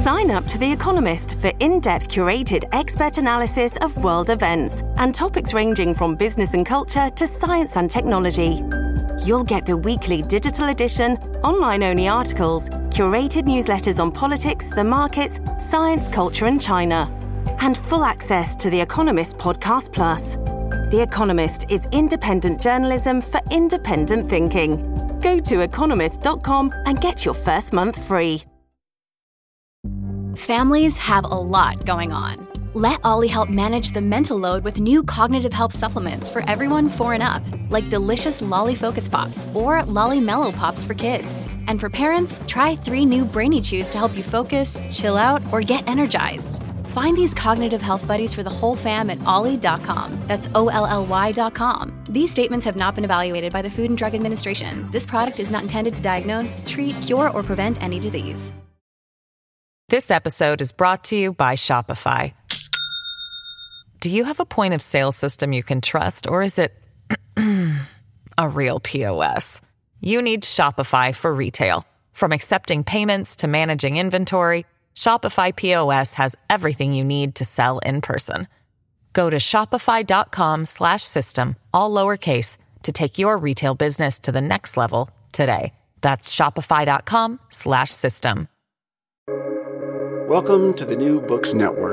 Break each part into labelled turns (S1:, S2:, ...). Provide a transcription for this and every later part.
S1: Sign up to The Economist for in-depth curated expert analysis of world events and topics ranging from business and culture to science and technology. You'll get the weekly digital edition, online-only articles, curated newsletters on politics, the markets, science, culture and China, and full access to The Economist Podcast Plus. The Economist is independent journalism for independent thinking. Go to economist.com and get your first month free.
S2: Families have a lot going on. Let Ollie help manage the mental load with new cognitive help supplements for everyone 4 and up, like delicious Lolly Focus Pops or Lolly Mellow Pops for kids. And for parents, try 3 new Brainy Chews to help you focus, chill out, or get energized. Find these cognitive health buddies for the whole fam at ollie.com. That's OLLY.com. These statements have not been evaluated by the Food and Drug Administration. This product is not intended to diagnose, treat, cure, or prevent any disease.
S3: This episode is brought to you by Shopify. Do you have a point of sale system you can trust, or is it a real POS? You need Shopify for retail. From accepting payments to managing inventory, Shopify POS has everything you need to sell in person. Go to shopify.com/system, all lowercase, to take your retail business to the next level today. That's shopify.com/system.
S4: Welcome to the New Books Network.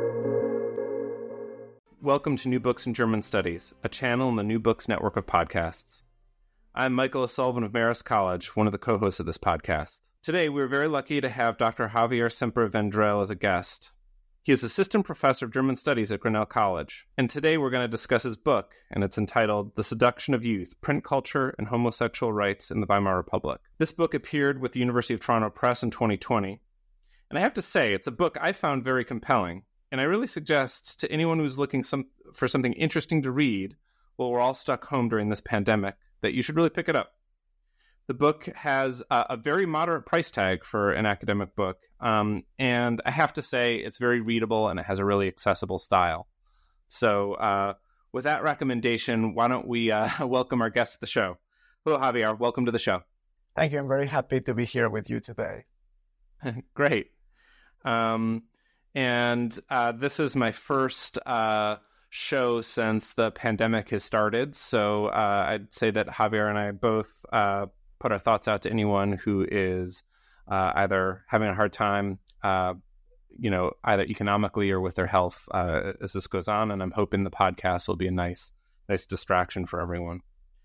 S5: Welcome to New Books in German Studies, a channel in the New Books Network of podcasts. I'm Michael O'Sullivan of Marist College, one of the co-hosts of this podcast. Today, we're very lucky to have Dr. Javier Semper-Vendrell as a guest. He is Assistant Professor of German Studies at Grinnell College, and today we're going to discuss his book, and it's entitled The Seduction of Youth, Print Culture and Homosexual Rights in the Weimar Republic. This book appeared with the University of Toronto Press in 2020, and I have to say, it's a book I found very compelling, and I really suggest to anyone who's looking for something interesting to read while we're all stuck home during this pandemic that you should really pick it up. The book has a very moderate price tag for an academic book, and I have to say it's very readable and it has a really accessible style. So with that recommendation, why don't we welcome our guest to the show. Hello, Javier. Welcome to the show.
S6: Thank you. I'm very happy to be here with you today.
S5: Great. And this is my first show since the pandemic has started. So I'd say that Javier and I both put our thoughts out to anyone who is either having a hard time, either economically or with their health as this goes on. And I'm hoping the podcast will be a nice distraction for everyone.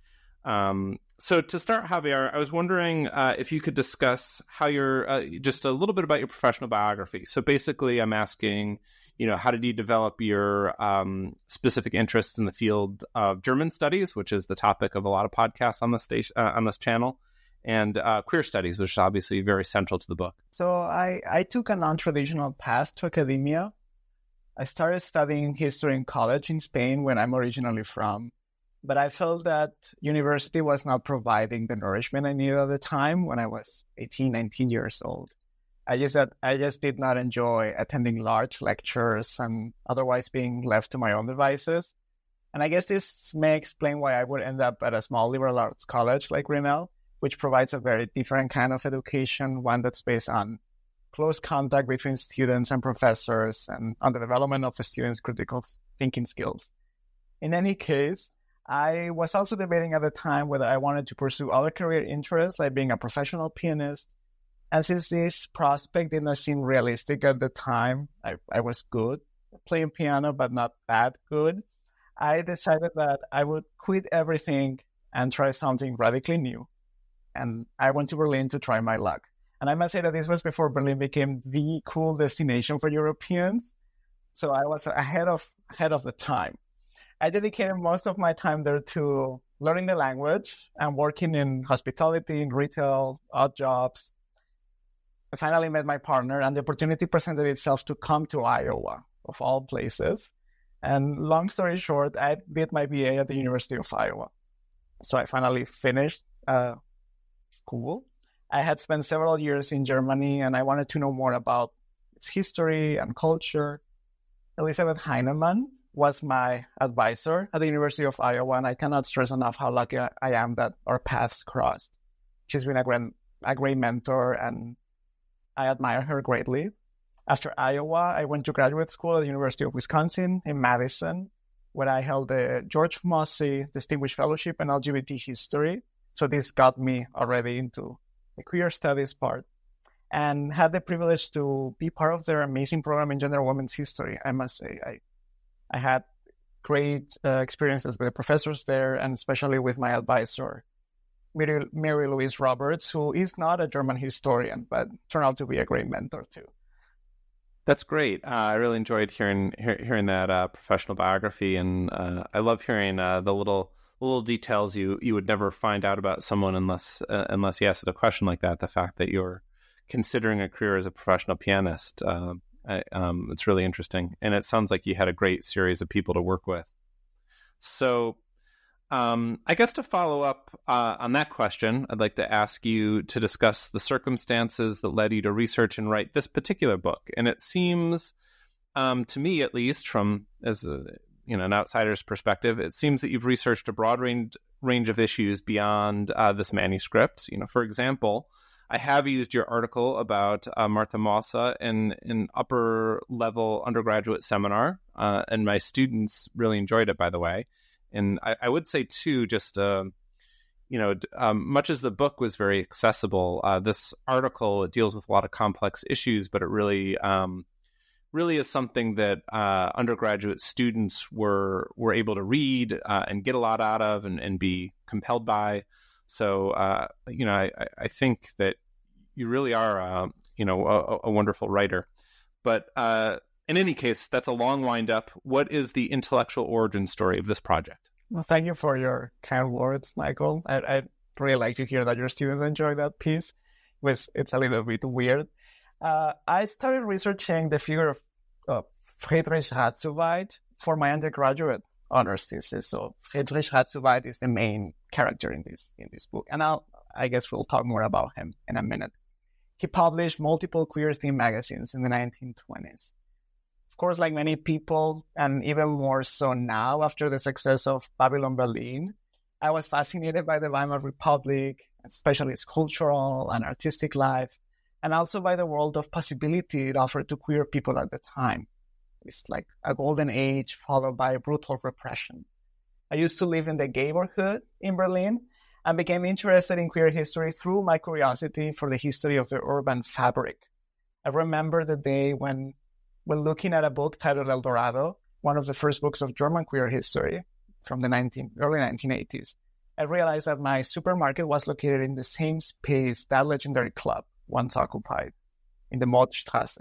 S5: So to start, Javier, I was wondering if you could discuss how just a little bit about your professional biography. So basically, I'm asking, how did you develop your specific interests in the field of German studies, which is the topic of a lot of podcasts on this station, on this channel, and queer studies, which is obviously very central to the book.
S6: So I took a non-traditional path to academia. I started studying history in college in Spain, where I'm originally from. But I felt that university was not providing the nourishment I needed at the time when I was 18, 19 years old. I just did not enjoy attending large lectures and otherwise being left to my own devices. And I guess this may explain why I would end up at a small liberal arts college like Grinnell, which provides a very different kind of education, one that's based on close contact between students and professors and on the development of the students' critical thinking skills. In any case, I was also debating at the time whether I wanted to pursue other career interests, like being a professional pianist. And since this prospect did not seem realistic at the time, I was good at playing piano, but not that good. I decided that I would quit everything and try something radically new. And I went to Berlin to try my luck. And I must say that this was before Berlin became the cool destination for Europeans. So I was ahead of the time. I dedicated most of my time there to learning the language and working in hospitality, in retail, odd jobs. I finally met my partner, and the opportunity presented itself to come to Iowa, of all places. And long story short, I did my BA at the University of Iowa. So I finally finished school. I had spent several years in Germany, and I wanted to know more about its history and culture. Elisabeth Heinemann was my advisor at the University of Iowa, and I cannot stress enough how lucky I am that our paths crossed. She's been a great mentor, and I admire her greatly. After Iowa, I went to graduate school at the University of Wisconsin in Madison, where I held the George Mossey Distinguished Fellowship in LGBT History. So this got me already into the queer studies part, and had the privilege to be part of their amazing program in gender and women's history. I must say, I had great experiences with the professors there, and especially with my advisor, Mary Louise Roberts, who is not a German historian, but turned out to be a great mentor too.
S5: That's great. I really enjoyed hearing that professional biography, and I love hearing the little details you would never find out about someone unless you asked a question like that. The fact that you're considering a career as a professional pianist, it's really interesting, and it sounds like you had a great series of people to work with. So, I guess to follow up on that question, I'd like to ask you to discuss the circumstances that led you to research and write this particular book. And it seems, to me at least, from as an outsider's perspective, it seems that you've researched a broad range of issues beyond this manuscript. For example, I have used your article about Martha Mosse in an upper level undergraduate seminar, and my students really enjoyed it, by the way. And I would say, too, just, much as the book was very accessible, this article, it deals with a lot of complex issues, but it really is something that undergraduate students were able to read and get a lot out of and be compelled by. So, I think that you really are, a wonderful writer. But in any case, that's a long wind up. What is the intellectual origin story of this project?
S6: Well, thank you for your kind words, Michael. I really like to hear that your students enjoy that piece. It's a little bit weird. I started researching the figure of Friedrich Radsoweit for my undergraduate honors thesis. So Friedrich Radsoweit is the main character in this book, and I guess we'll talk more about him in a minute. He published multiple queer-themed magazines in the 1920s. Of course, like many people, and even more so now after the success of Babylon Berlin, I was fascinated by the Weimar Republic, especially its cultural and artistic life, and also by the world of possibility it offered to queer people at the time. It's like a golden age followed by brutal repression. I used to live in the neighborhood in Berlin and became interested in queer history through my curiosity for the history of the urban fabric. I remember the day when looking at a book titled El Dorado, one of the first books of German queer history from the early 1980s, I realized that my supermarket was located in the same space that legendary club once occupied, in the Mottstrasse.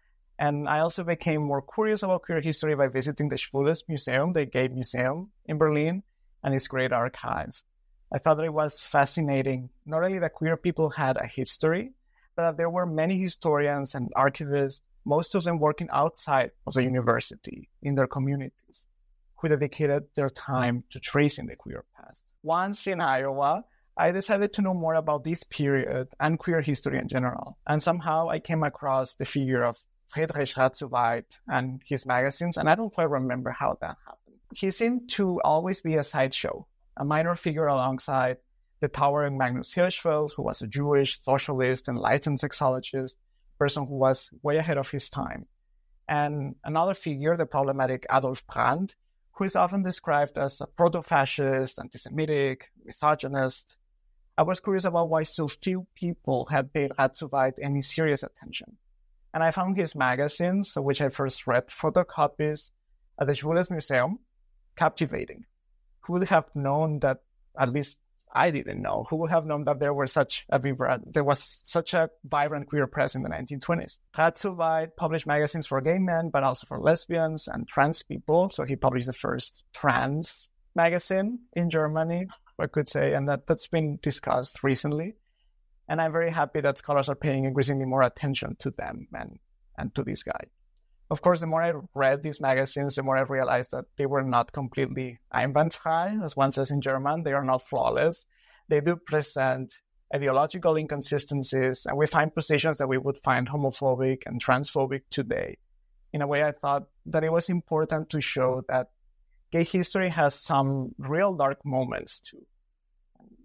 S6: And I also became more curious about queer history by visiting the Schwules Museum, the gay museum in Berlin, and its great archive. I thought that it was fascinating, not only that queer people had a history, but that there were many historians and archivists, most of them working outside of the university in their communities, who dedicated their time to tracing the queer past. Once in Iowa, I decided to know more about this period and queer history in general. And somehow I came across the figure of Friedrich Radsoweit and his magazines, and I don't quite remember how that happened. He seemed to always be a sideshow, a minor figure alongside the towering Magnus Hirschfeld, who was a Jewish socialist, enlightened sexologist, person who was way ahead of his time. And another figure, the problematic Adolf Brand, who is often described as a proto-fascist, anti-Semitic, misogynist. I was curious about why so few people had paid Radsoweit any serious attention. And I found his magazines, which I first read photocopies at the Schwules Museum, captivating. Who would have known that, at least I didn't know, who would have known that there was such a vibrant queer press in the 1920s. Radsoweit published magazines for gay men, but also for lesbians and trans people. So he published the first trans magazine in Germany, I could say, and that's been discussed recently. And I'm very happy that scholars are paying increasingly more attention to them and to this guy. Of course, the more I read these magazines, the more I realized that they were not completely einwandfrei, as one says in German. They are not flawless. They do present ideological inconsistencies, and we find positions that we would find homophobic and transphobic today. In a way, I thought that it was important to show that gay history has some real dark moments too.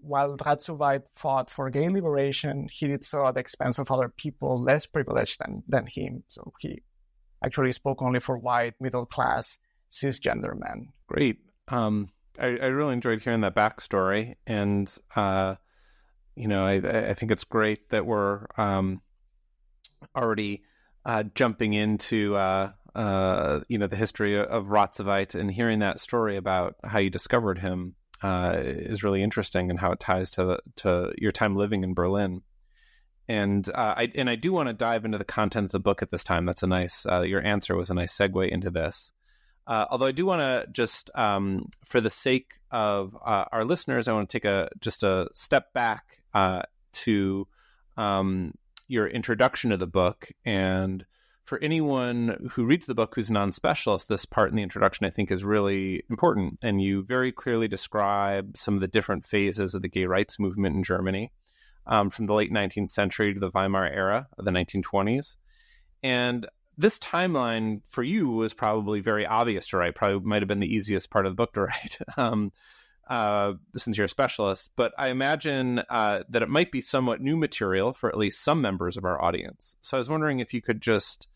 S6: while Ratsuvait fought for gay liberation, he did so at the expense of other people less privileged than him. So he actually spoke only for white, middle-class, cisgender men.
S5: Great. I really enjoyed hearing that backstory. And, I think it's great that we're already jumping into, the history of Ratsuvait, and hearing that story about how you discovered him is really interesting, and how it ties to your time living in Berlin. And I do want to dive into the content of the book at this time. That's a nice, your answer was a nice segue into this. Although I do want to just, for the sake of our listeners, I want to take just a step back to your introduction to the book. And for anyone who reads the book who's a non-specialist, this part in the introduction, I think, is really important. And you very clearly describe some of the different phases of the gay rights movement in Germany, from the late 19th century to the Weimar era of the 1920s. And this timeline for you was probably very obvious to write, probably might have been the easiest part of the book to write, since you're a specialist. But I imagine that it might be somewhat new material for at least some members of our audience. So I was wondering if you could just,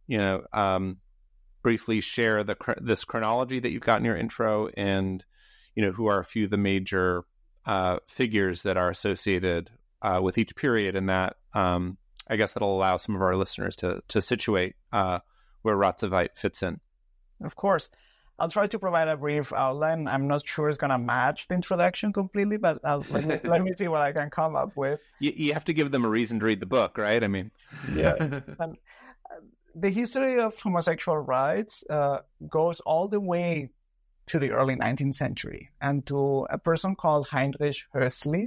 S5: briefly share this chronology that you've got in your intro, and, who are a few of the major figures that are associated with each period, and that I guess that'll allow some of our listeners to situate where Ratsuvait fits in.
S6: Of course. I'll try to provide a brief outline. I'm not sure it's going to match the introduction completely, but let me see what I can come up with.
S5: You have to give them a reason to read the book, right? I mean,
S6: yeah. And, the history of homosexual rights goes all the way to the early 19th century, and to a person called Heinrich Hössli.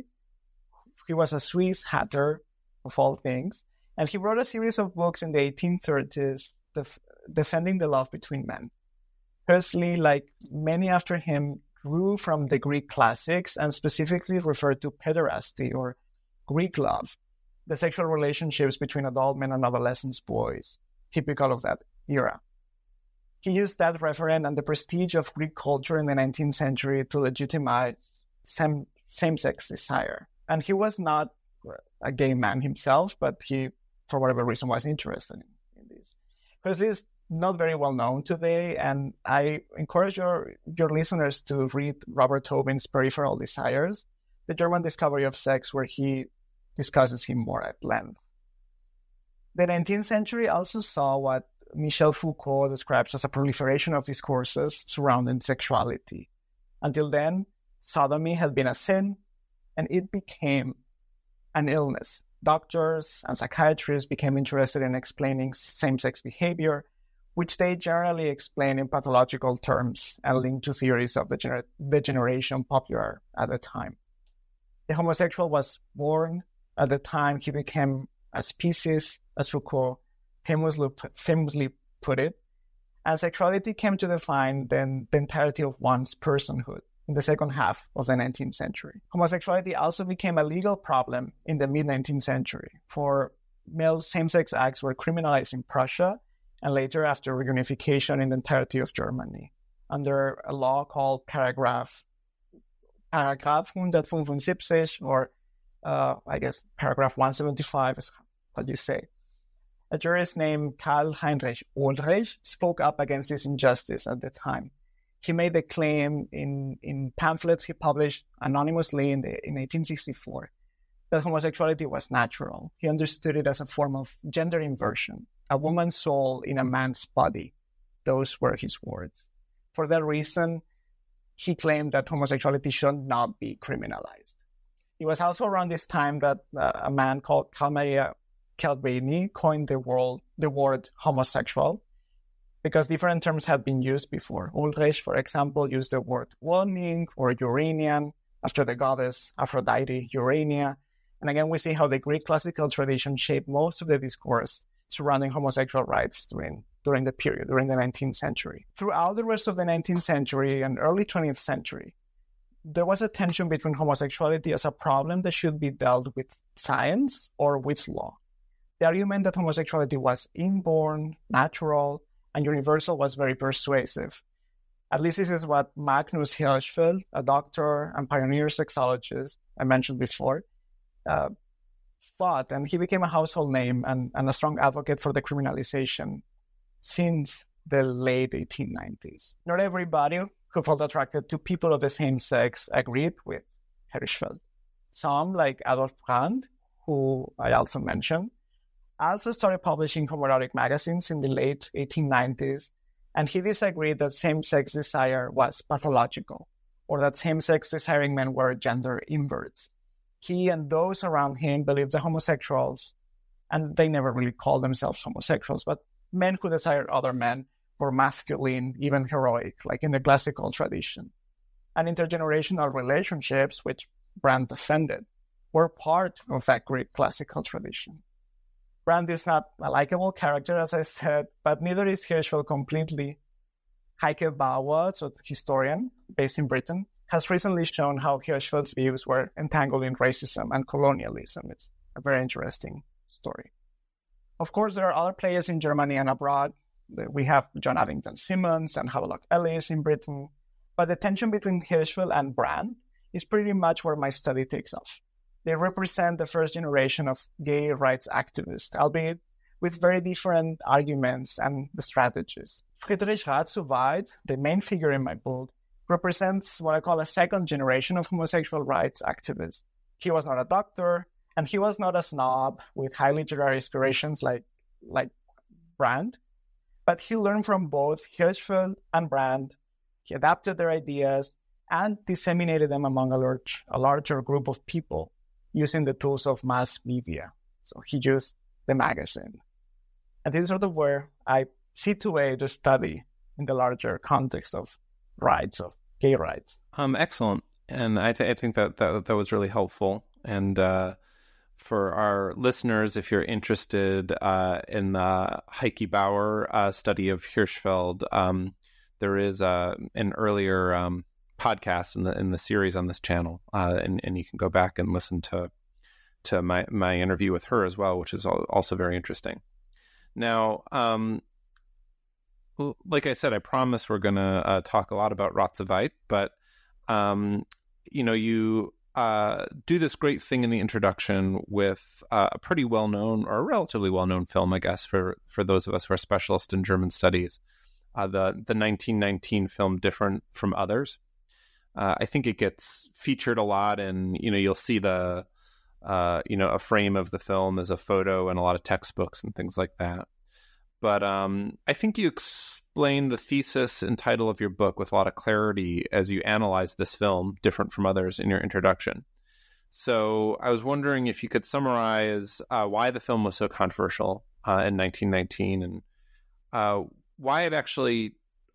S6: He was a Swiss hatter, of all things, and he wrote a series of books in the 1830s defending the love between men. Hössli, like many after him, drew from the Greek classics and specifically referred to pederasty, or Greek love, the sexual relationships between adult men and adolescent boys, typical of that era. He used that referent and the prestige of Greek culture in the 19th century to legitimize same-sex desire. And he was not a gay man himself, but he, for whatever reason, was interested in this. Hössli is not very well known today, and I encourage your listeners to read Robert Tobin's Peripheral Desires, the German discovery of sex, where he discusses him more at length. The 19th century also saw what Michel Foucault describes as a proliferation of discourses surrounding sexuality. Until then, sodomy had been a sin, and it became an illness. Doctors and psychiatrists became interested in explaining same-sex behavior, which they generally explain in pathological terms and linked to theories of degeneration popular at the time. The homosexual was born at the time he became a species, as Foucault famously put it, and sexuality came to define then the entirety of one's personhood in the second half of the 19th century. Homosexuality also became a legal problem in the mid-19th century, for male same-sex acts were criminalized in Prussia and later after reunification in the entirety of Germany under a law called Paragraph 175, or I guess Paragraph 175 is what you say. A jurist named Karl Heinrich Ulrich spoke up against this injustice at the time. He made the claim in pamphlets he published anonymously in 1864 that homosexuality was natural. He understood it as a form of gender inversion, a woman's soul in a man's body. Those were his words. For that reason, he claimed that homosexuality should not be criminalized. It was also around this time that a man called Karl Maria Calvini coined the word homosexual, because different terms had been used before. Ulrich, for example, used the word Wollning or Uranian after the goddess Aphrodite, Urania. And again, we see how the Greek classical tradition shaped most of the discourse surrounding homosexual rights during the period, during the 19th century. Throughout the rest of the 19th century and early 20th century, there was a tension between homosexuality as a problem that should be dealt with science or with law. The argument that homosexuality was inborn, natural, and universal was very persuasive. At least this is what Magnus Hirschfeld, a doctor and pioneer sexologist I mentioned before, thought, and he became a household name and a strong advocate for the criminalization since the late 1890s. Not everybody who felt attracted to people of the same sex agreed with Hirschfeld. Some, like Adolf Brand, who I also mentioned, also started publishing homoerotic magazines in the late 1890s, and he disagreed that same-sex desire was pathological, or that same-sex desiring men were gender inverts. He and those around him believed the homosexuals, and they never really called themselves homosexuals, but men who desired other men were masculine, even heroic, like in the classical tradition. And intergenerational relationships, which Brand defended, were part of that Greek classical tradition. Brand is not a likable character, as I said, but neither is Hirschfeld completely. Heike Bauer, a historian based in Britain, has recently shown how Hirschfeld's views were entangled in racism and colonialism. It's a very interesting story. Of course, there are other players in Germany and abroad. We have John Addington Symonds and Havelock Ellis in Britain. But the tension between Hirschfeld and Brand is pretty much where my study takes off. They represent the first generation of gay rights activists, albeit with very different arguments and strategies. Friedrich Radsoweit, the main figure in my book, represents what I call a second generation of homosexual rights activists. He was not a doctor, and he was not a snob with high literary aspirations like Brand, but he learned from both Hirschfeld and Brand. He adapted their ideas and disseminated them among a larger group of people using the tools of mass media. So he used the magazine. And this is sort of where I situate the study in the larger context of rights, of gay rights.
S5: Excellent. And I think that was really helpful. And for our listeners, if you're interested in the Heike Bauer study of Hirschfeld, there is an earlier podcast in the series on this channel, and you can go back and listen to my interview with her as well, which is also very interesting. Now, like I said, I promise we're going to talk a lot about Radsoweit, but you do this great thing in the introduction with a pretty well-known, or a relatively well-known film, I guess, for those of us who are specialists in German studies, the 1919 film Different from Others. I think it gets featured a lot, and you'll see the a frame of the film as a photo and a lot of textbooks and things like that. But I think you explain the thesis and title of your book with a lot of clarity as you analyze this film, Different from Others, in your introduction. So I was wondering if you could summarize why the film was so controversial in 1919 and why it actually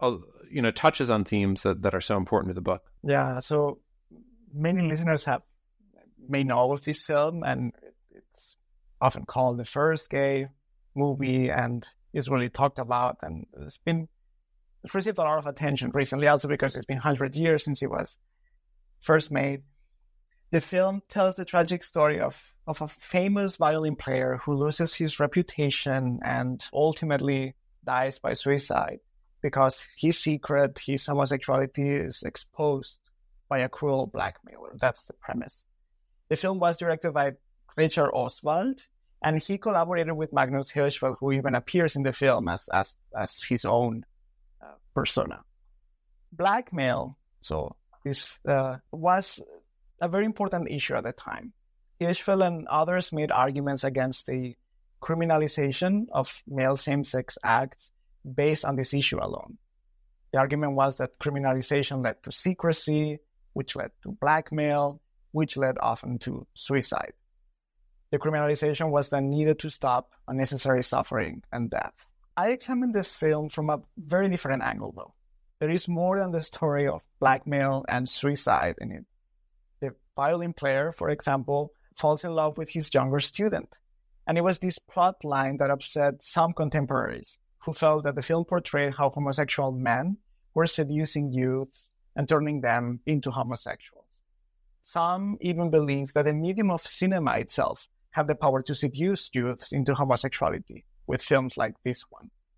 S5: touches on themes that are so important to the book.
S6: Yeah, so many listeners may know of this film, and it's often called the first gay movie and is really talked about, and it's received a lot of attention recently, also because it's been 100 years since it was first made. The film tells the tragic story of a famous violin player who loses his reputation and ultimately dies by suicide because his homosexuality is exposed by a cruel blackmailer. That's the premise. The film was directed by Richard Oswald, and he collaborated with Magnus Hirschfeld, who even appears in the film as his own persona. Blackmail, so this was a very important issue at the time. Hirschfeld and others made arguments against the criminalization of male same-sex acts based on this issue alone. The argument was that criminalization led to secrecy, which led to blackmail, which led often to suicide. The criminalization was then needed to stop unnecessary suffering and death. I examined this film from a very different angle, though. There is more than the story of blackmail and suicide in it. The violin player, for example, falls in love with his younger student. And it was this plot line that upset some contemporaries who felt that the film portrayed how homosexual men were seducing youth and turning them into homosexuals. Some even believe that the medium of cinema itself had the power to seduce youths into homosexuality with films like this one.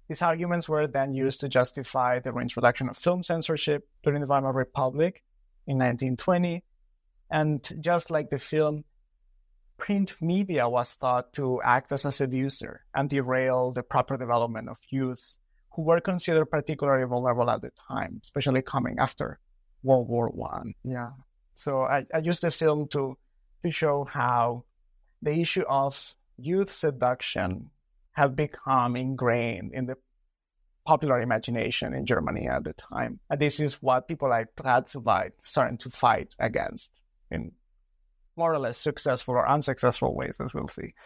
S6: These arguments were then used to justify the reintroduction of film censorship during the Weimar Republic in 1920. And just like the film, print media was thought to act as a seducer and derail the proper development of youths who were considered particularly vulnerable at the time, especially coming after World War I. Yeah. So I used the film to show how the issue of youth seduction had become ingrained in the popular imagination in Germany at the time. And this is what people like Ratzeweit starting to fight against in more or less successful or unsuccessful ways, as we'll see.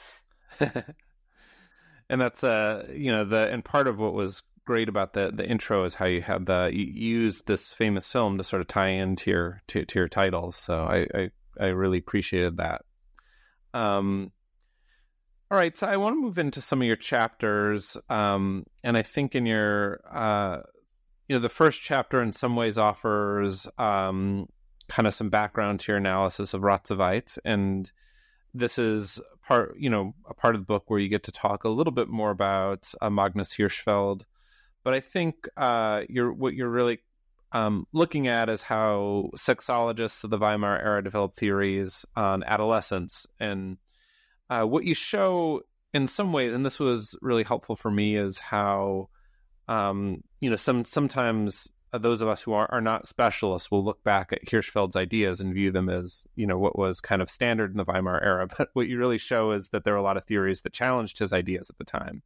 S5: And that's, and part of what was great about the intro is how you had you used this famous film to sort of tie into your titles. So I really appreciated that. All right, so I want to move into some of your chapters, and I think in your, the first chapter in some ways offers kind of some background to your analysis of Ratzeweit, and this is a part of the book where you get to talk a little bit more about Magnus Hirschfeld. But I think what you're really looking at is how sexologists of the Weimar era developed theories on adolescence. And what you show in some ways, and this was really helpful for me, is how, sometimes those of us who are not specialists will look back at Hirschfeld's ideas and view them as, what was kind of standard in the Weimar era. But what you really show is that there are a lot of theories that challenged his ideas at the time.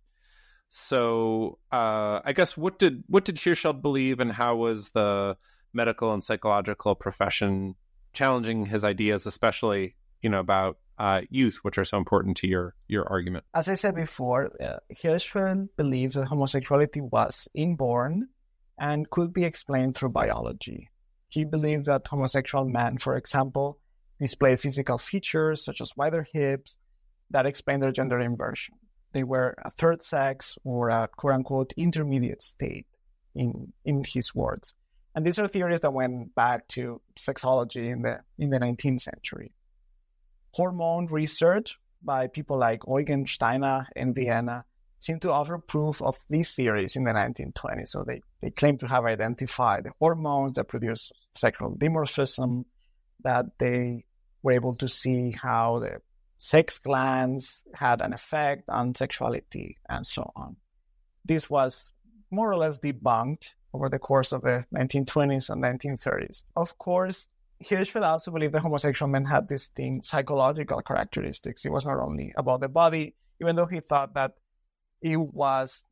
S5: So I guess what did Hirschfeld believe, and how was the medical and psychological profession challenging his ideas, especially about youth, which are so important to your argument?
S6: As I said before, Hirschfeld believes that homosexuality was inborn and could be explained through biology. He believed that homosexual men, for example, displayed physical features such as wider hips that explain their gender inversion. They were a third sex or a quote-unquote intermediate state, in his words. And these are theories that went back to sexology in the 19th century. Hormone research by people like Eugen Steiner in Vienna seemed to offer proof of these theories in the 1920s. So they claim to have identified the hormones that produce sexual dimorphism, that they were able to see how the sex glands had an effect on sexuality, and so on. This was more or less debunked over the course of the 1920s and 1930s. Of course, Hirschfeld also believed that homosexual men had distinct psychological characteristics. It was not only about the body, even though he thought that it was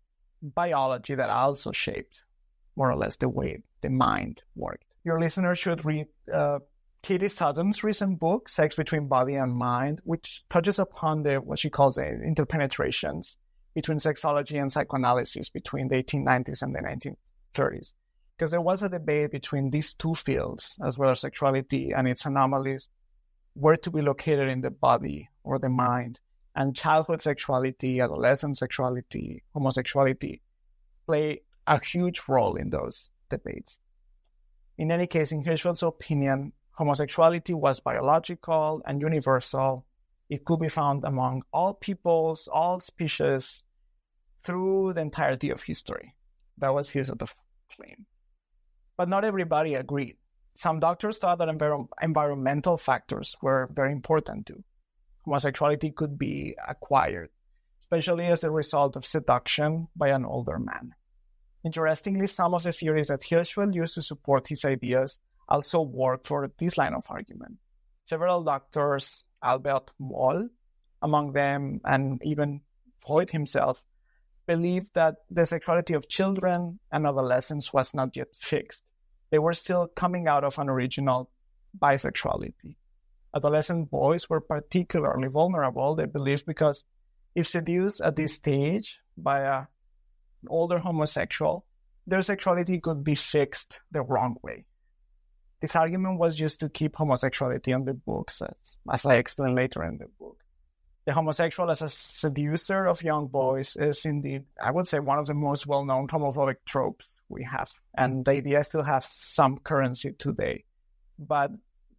S6: biology that also shaped more or less the way the mind worked. Your listeners should read Katie Sutton's recent book, Sex Between Body and Mind, which touches upon what she calls the interpenetrations between sexology and psychoanalysis between the 1890s and the 1930s. Because there was a debate between these two fields, as well as sexuality and its anomalies, where to be located in the body or the mind. And childhood sexuality, adolescent sexuality, homosexuality play a huge role in those debates. In any case, in Hirschfeld's opinion, homosexuality was biological and universal. It could be found among all peoples, all species, through the entirety of history. That was his sort of claim. But not everybody agreed. Some doctors thought that environmental factors were very important too. Homosexuality could be acquired, especially as a result of seduction by an older man. Interestingly, some of the theories that Hirschfeld used to support his ideas also work for this line of argument. Several doctors, Albert Moll among them, and even Freud himself, believed that the sexuality of children and adolescents was not yet fixed. They were still coming out of an original bisexuality. Adolescent boys were particularly vulnerable, they believed, because if seduced at this stage by an older homosexual, their sexuality could be fixed the wrong way. This argument was used to keep homosexuality on the books, as I explain later in the book. The homosexual as a seducer of young boys is indeed, I would say, one of the most well-known homophobic tropes we have. And the idea still has some currency today. But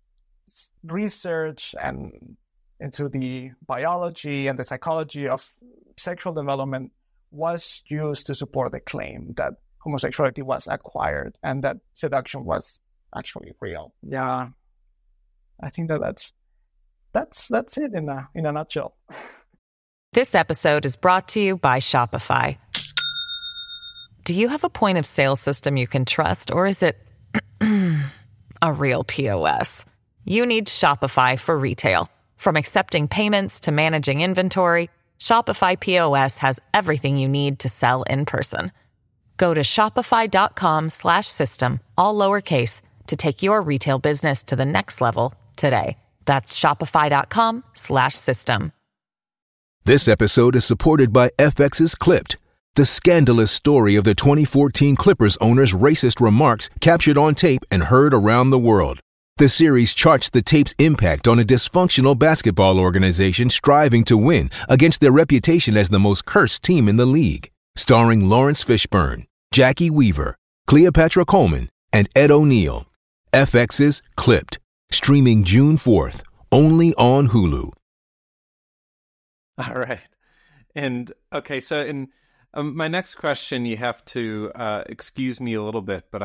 S6: research and into the biology and the psychology of sexual development was used to support the claim that homosexuality was acquired and that seduction was actually real. Yeah, I think that's it in a nutshell.
S3: This episode is brought to you by Shopify. Do you have a point of sale system you can trust, or is it a real POS? You need Shopify for retail. From accepting payments to managing inventory, Shopify POS has everything you need to sell in person. Go to shopify.com/system, all lowercase, to take your retail business to the next level today. That's shopify.com/system.
S4: This episode is supported by FX's Clipped, the scandalous story of the 2014 Clippers owner's racist remarks captured on tape and heard around the world. The series charts the tape's impact on a dysfunctional basketball organization striving to win against their reputation as the most cursed team in the league. Starring Lawrence Fishburne, Jackie Weaver, Cleopatra Coleman, and Ed O'Neill. FX's Clipped, streaming June 4th, only on Hulu.
S5: All right. And okay, so in my next question, you have to excuse me a little bit, but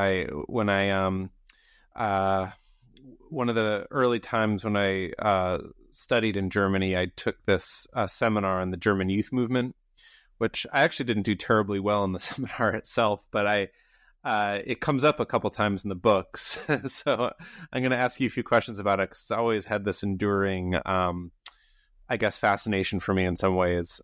S5: one of the early times when I studied in Germany, I took this seminar on the German youth movement, which I actually didn't do terribly well in the seminar itself, but it comes up a couple times in the books. So I'm going to ask you a few questions about it, because I always had this enduring, I guess, fascination for me in some ways,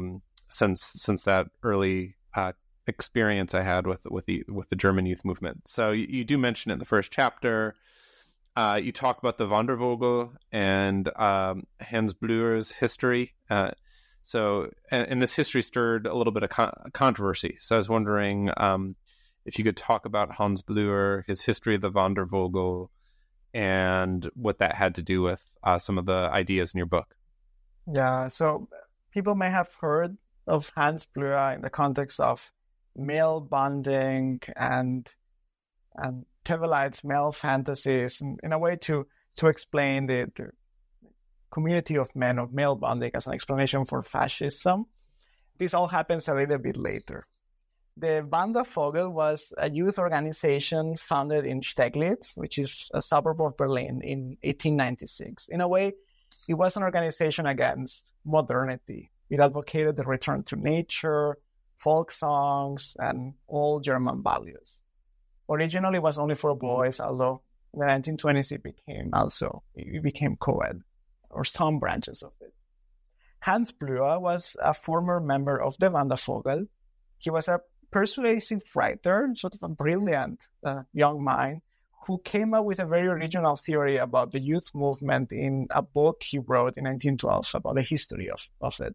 S5: since that early experience I had with the German youth movement. So you do mention it in the first chapter. You talk about the Wandervogel and Hans Blüher's history. So this history stirred a little bit of controversy. So I was wondering if you could talk about Hans Blüher, his history of the Wandervogel, and what that had to do with some of the ideas in your book.
S6: Yeah, so people may have heard of Hans Blüher in the context of male bonding and Tevelites' male fantasies, in a way to explain the community of men of male bonding as an explanation for fascism. This all happens a little bit later. The Wandervogel was a youth organization founded in Steglitz, which is a suburb of Berlin, in 1896. In a way, it was an organization against modernity. It advocated the return to nature, folk songs, and all German values. Originally, it was only for boys, although in the 1920s it became co-ed, or some branches of it. Hans Blüher was a former member of the Wandervogel. He was a persuasive writer, sort of a brilliant young mind, who came up with a very original theory about the youth movement in a book he wrote in 1912 about the history of it.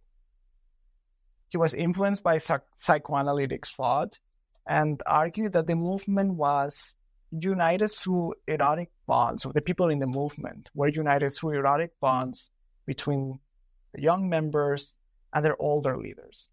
S6: He was influenced by psychoanalytic thought and argued that the movement was united through erotic bonds, or the people in the movement were united through erotic bonds between the young members and their older leaders.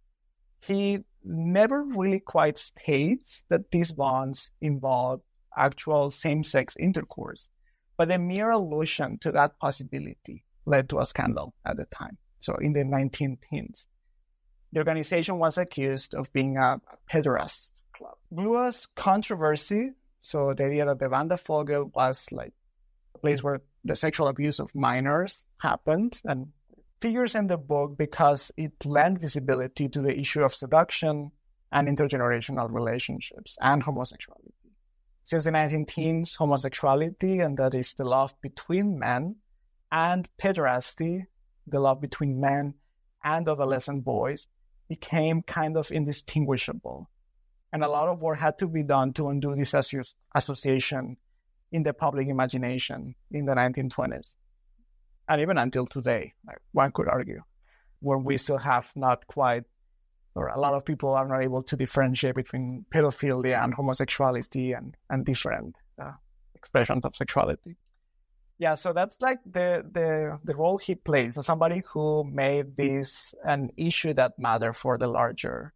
S6: He never really quite states that these bonds involve actual same-sex intercourse, but the mere allusion to that possibility led to a scandal at the time. So in the 1910s, the organization was accused of being a pederast club. Blüher's controversy, so the idea that the Wandervogel was like a place where the sexual abuse of minors happened, and figures in the book because it lent visibility to the issue of seduction and intergenerational relationships and homosexuality. Since the 1910s, homosexuality, and that is the love between men, and pederasty, the love between men and adolescent boys, became kind of indistinguishable. And a lot of work had to be done to undo this association in the public imagination in the 1920s. And even until today, one could argue, where we still have not quite, or a lot of people are not able to differentiate between pedophilia and homosexuality and different expressions of sexuality. Yeah, so that's like the role he plays as somebody who made this an issue that mattered for the larger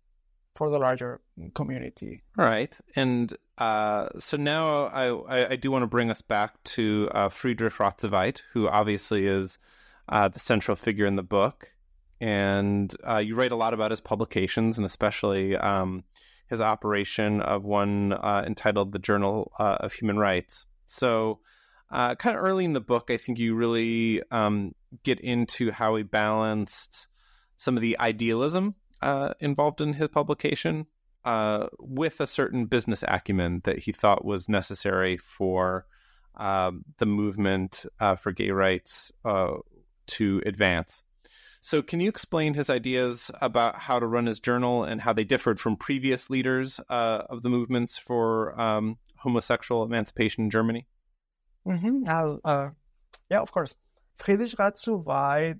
S6: community.
S5: All right, and so now I do want to bring us back to Friedrich Rotzeweite, who obviously is the central figure in the book. And you write a lot about his publications, and especially his operation of one entitled The Journal of Human Rights. So kind of early in the book, I think you really get into how he balanced some of the idealism involved in his publication with a certain business acumen that he thought was necessary for the movement for gay rights to advance. So can you explain his ideas about how to run his journal and how they differed from previous leaders of the movements for homosexual emancipation in Germany?
S6: Yeah, of course. Friedrich Ratzuweid,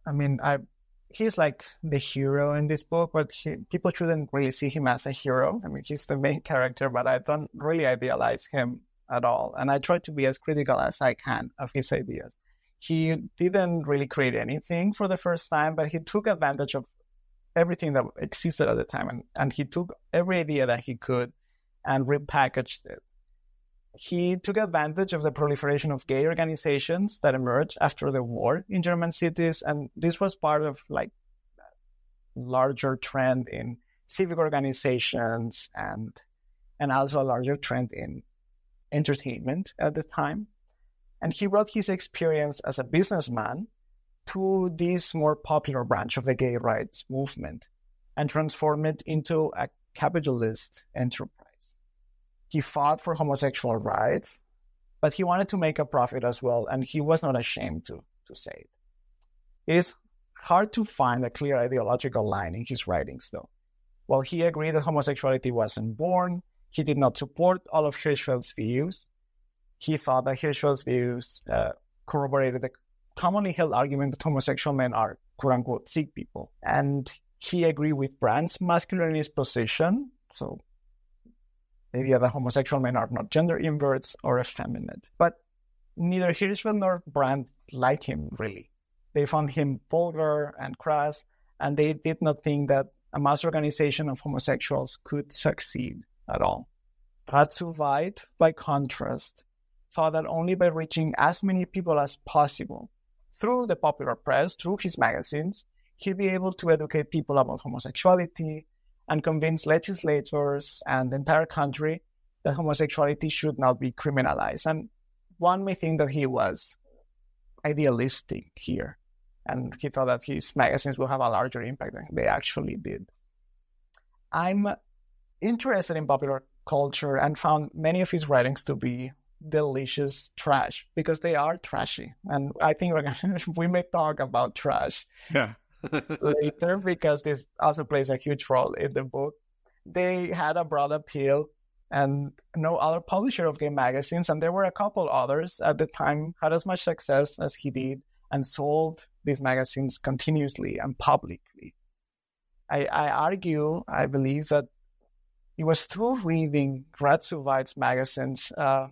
S6: he's like the hero in this book, but people shouldn't really see him as a hero. He's the main character, but I don't really idealize him at all. And I try to be as critical as I can of his ideas. He didn't really create anything for the first time, but he took advantage of everything that existed at the time. And he took every idea that he could and repackaged it. He took advantage of the proliferation of gay organizations that emerged after the war in German cities. And this was part of like a larger trend in civic organizations and also a larger trend in entertainment at the time. And he brought his experience as a businessman to this more popular branch of the gay rights movement and transformed it into a capitalist enterprise. He fought for homosexual rights, but he wanted to make a profit as well, and he was not ashamed to say it. It is hard to find a clear ideological line in his writings, though. While he agreed that homosexuality wasn't born, he did not support all of Hirschfeld's views. He thought that Hirschfeld's views corroborated the commonly held argument that homosexual men are quote-unquote sick people. And he agreed with Brandt's masculinist position, so the idea that homosexual men are not gender inverts or effeminate. But neither Hirschfeld nor Brandt liked him, really. They found him vulgar and crass, and they did not think that a mass organization of homosexuals could succeed at all. Ratzuweid, by contrast, thought that only by reaching as many people as possible through the popular press, through his magazines, he'd be able to educate people about homosexuality and convince legislators and the entire country that homosexuality should not be criminalized. And one may think that he was idealistic here, and he thought that his magazines will have a larger impact than they actually did. I'm interested in popular culture and found many of his writings to be delicious trash, because they are trashy. And I think we may talk about trash later, because this also plays a huge role in the book. They had a broad appeal, and no other publisher of gay magazines, and there were a couple others at the time, had as much success as he did and sold these magazines continuously and publicly. I believe that it was through reading Ratzuweid's magazines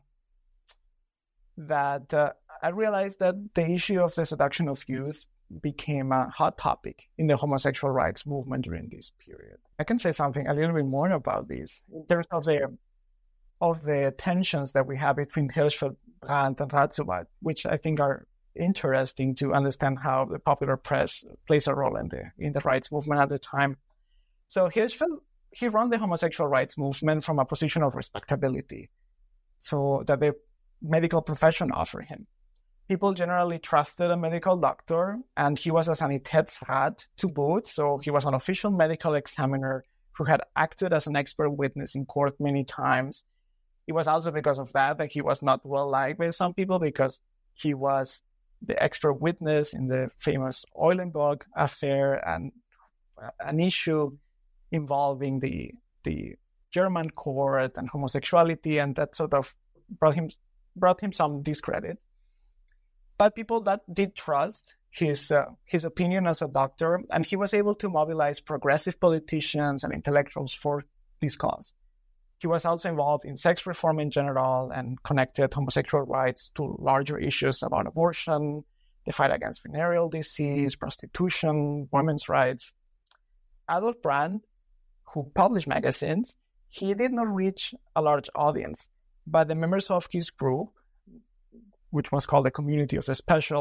S6: that I realized that the issue of the seduction of youth became a hot topic in the homosexual rights movement during this period. I can say something a little bit more about this in terms of the tensions that we have between Hirschfeld, Brandt, and Ratzuweid, which I think are interesting to understand how the popular press plays a role in the rights movement at the time. So Hirschfeld, he ran the homosexual rights movement from a position of respectability, so that the medical profession offered him. People generally trusted a medical doctor, and he was a Sanitätsrat to boot, so he was an official medical examiner who had acted as an expert witness in court many times. It was also because of that he was not well liked by some people, because he was the expert witness in the famous Eulenburg affair, and an issue involving the German court and homosexuality, and that sort of brought him some discredit. But people that did trust his opinion as a doctor, and he was able to mobilize progressive politicians and intellectuals for this cause. He was also involved in sex reform in general and connected homosexual rights to larger issues about abortion, the fight against venereal disease, prostitution, women's rights. Adolf Brandt, who published magazines, he did not reach a large audience, but the members of his group, which was called the Community of the Special,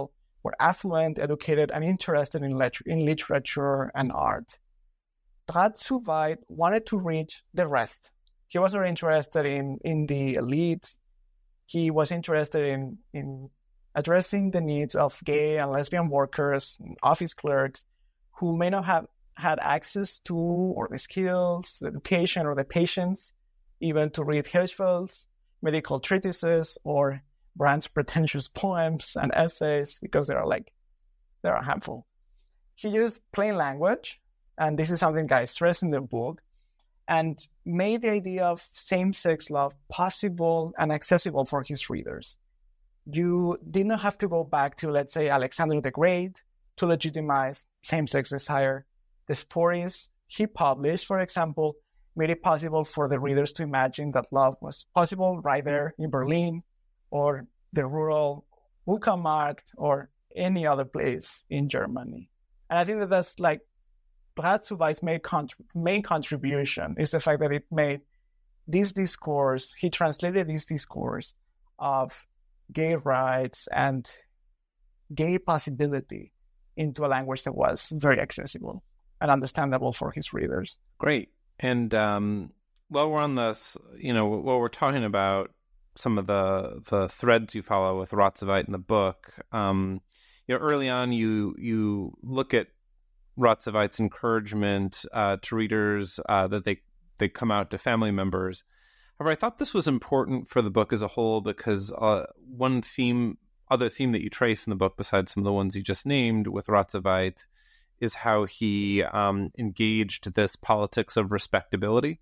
S6: were affluent, educated, and interested in literature and art. Ratsuweit wanted to reach the rest. He wasn't interested in the elites. He was interested in addressing the needs of gay and lesbian workers, office clerks, who may not have had access to, or the skills, the education, or the patience, even to read Hirschfeld's medical treatises or Brandt's pretentious poems and essays, because they're a handful. He used plain language, and this is something I stress in the book, and made the idea of same-sex love possible and accessible for his readers. You did not have to go back to, let's say, Alexander the Great to legitimize same-sex desire. The stories he published, for example, made it possible for the readers to imagine that love was possible right there in Berlin or the rural Uckermarkt or any other place in Germany. And I think that that's Ratsuweit's main contribution is the fact that it made this discourse, he translated this discourse of gay rights and gay possibility into a language that was very accessible and understandable for his readers.
S5: Great. And while we're on this, while we're talking about some of the threads you follow with Ratsuweit in the book, early on you look at Ratsuweit's encouragement to readers that they come out to family members. However, I thought this was important for the book as a whole because one other theme that you trace in the book, besides some of the ones you just named with Ratsuweit, is how he engaged this politics of respectability.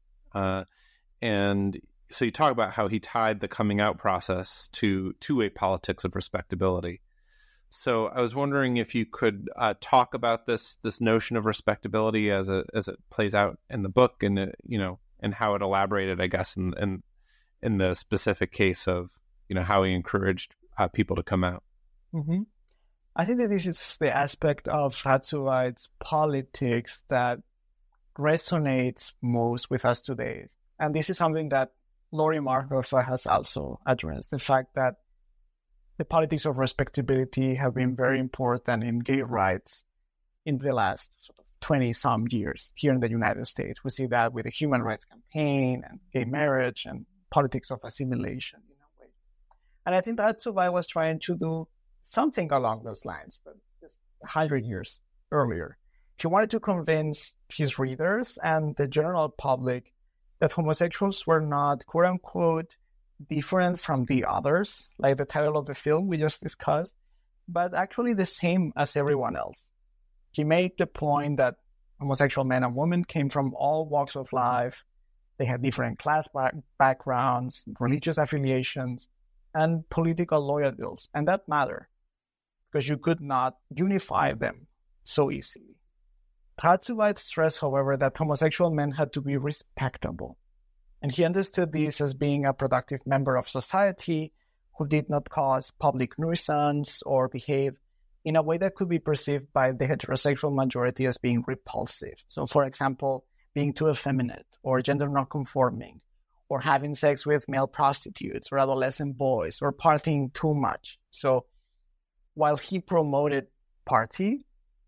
S5: And so you talk about how he tied the coming out process to a politics of respectability. So I was wondering if you could talk about this notion of respectability as it plays out in the book, and and how it elaborated, I guess, in the specific case of how he encouraged people to come out.
S6: Mm-hmm. I think that this is the aspect of Ratsuweit's politics that resonates most with us today, and this is something that Laurie Markhofer has also addressed: the fact that the politics of respectability have been very important in gay rights in the last 20-some years here in the United States. We see that with the Human Rights Campaign and gay marriage and politics of assimilation in a way. And I think Ratsuweit was trying to do something along those lines, but just 100 years earlier. He wanted to convince his readers and the general public that homosexuals were not, quote-unquote, different from the others, like the title of the film we just discussed, but actually the same as everyone else. He made the point that homosexual men and women came from all walks of life. They had different class backgrounds, religious affiliations, and political loyalties, and that mattered because you could not unify them so easily. Ratsuweit stressed, however, that homosexual men had to be respectable. And he understood this as being a productive member of society who did not cause public nuisance or behave in a way that could be perceived by the heterosexual majority as being repulsive. So, for example, being too effeminate or gender non-conforming, or having sex with male prostitutes or adolescent boys, or partying too much. So while he promoted parties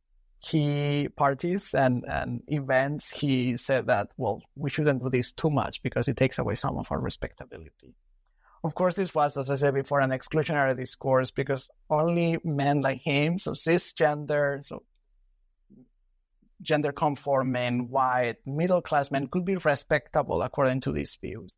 S6: and events, he said that, well, we shouldn't do this too much because it takes away some of our respectability. Of course, this was, as I said before, an exclusionary discourse because only men like him, so cisgender, so gender-conforming, white, middle-class men could be respectable according to these views.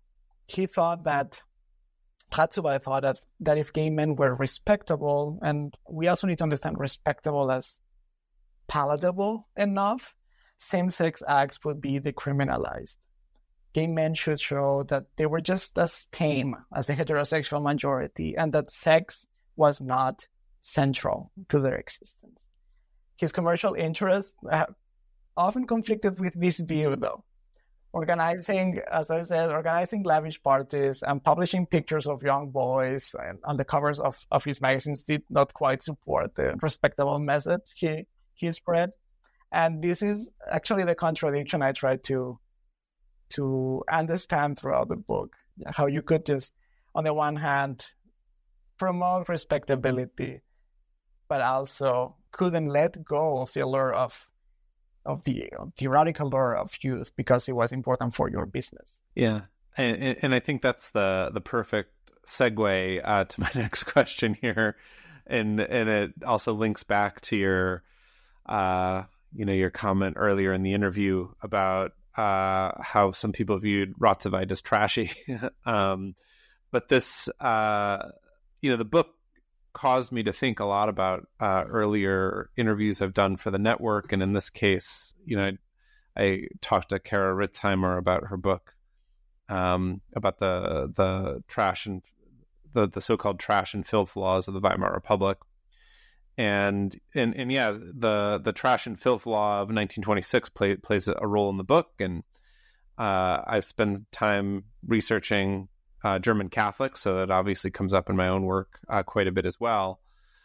S6: Ratsuweit thought that if gay men were respectable, and we also need to understand respectable as palatable enough, same-sex acts would be decriminalized. Gay men should show that they were just as tame as the heterosexual majority and that sex was not central to their existence. His commercial interests often conflicted with this view, though. Organizing lavish parties and publishing pictures of young boys on the covers of his magazines did not quite support the respectable message he spread. And this is actually the contradiction I tried to understand throughout the book. How you could just, on the one hand, promote respectability but also couldn't let go of the allure of the theoretical allure of youth because it was important for your business.
S5: Yeah, and I think that's the perfect segue to my next question here, and it also links back to your your comment earlier in the interview about how some people viewed Rozzavite as trashy. But this, the book caused me to think a lot about earlier interviews I've done for the network. And in this case, I talked to Kara Ritzheimer about her book, about the trash and the so-called trash and filth laws of the Weimar Republic. And yeah, the trash and filth law of 1926 plays a role in the book. And I've spent time researching German Catholics, so that obviously comes up in my own work quite a bit as well.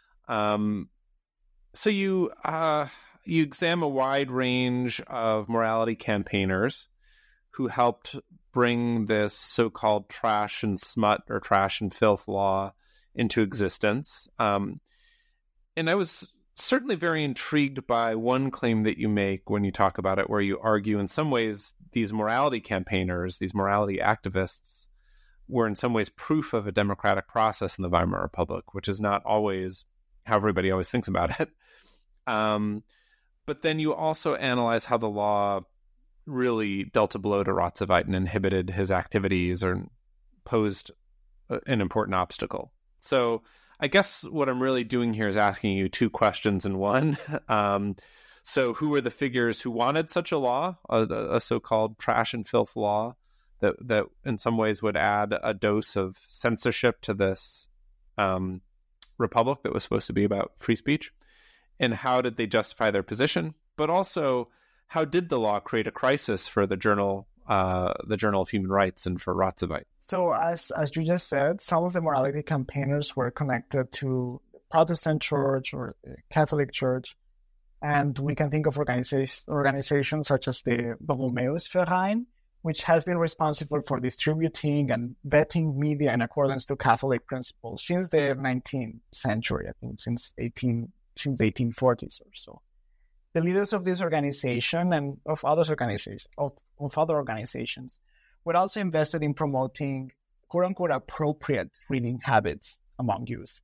S5: So you examine a wide range of morality campaigners who helped bring this so-called trash and smut or trash and filth law into existence. And I was certainly very intrigued by one claim that you make when you talk about it, where you argue in some ways these morality campaigners, these morality activists, were in some ways proof of a democratic process in the Weimar Republic, which is not always how everybody always thinks about it. But then you also analyze how the law really dealt a blow to Rozzavite and inhibited his activities or posed an important obstacle. So I guess what I'm really doing here is asking you two questions in one. So who were the figures who wanted such a law, a so-called trash and filth law that in some ways would add a dose of censorship to this republic that was supposed to be about free speech? And how did they justify their position? But also, how did the law create a crisis for the Journal of Human Rights and for Rozzavite?
S6: So as you just said, some of the morality campaigners were connected to the Protestant Church or the Catholic Church. And we can think of organizations such as the Borromäusverein, which has been responsible for distributing and vetting media in accordance to Catholic principles since the 19th century, I think since the 1840s or so. The leaders of this organization and of other organizations were also invested in promoting quote-unquote appropriate reading habits among youth.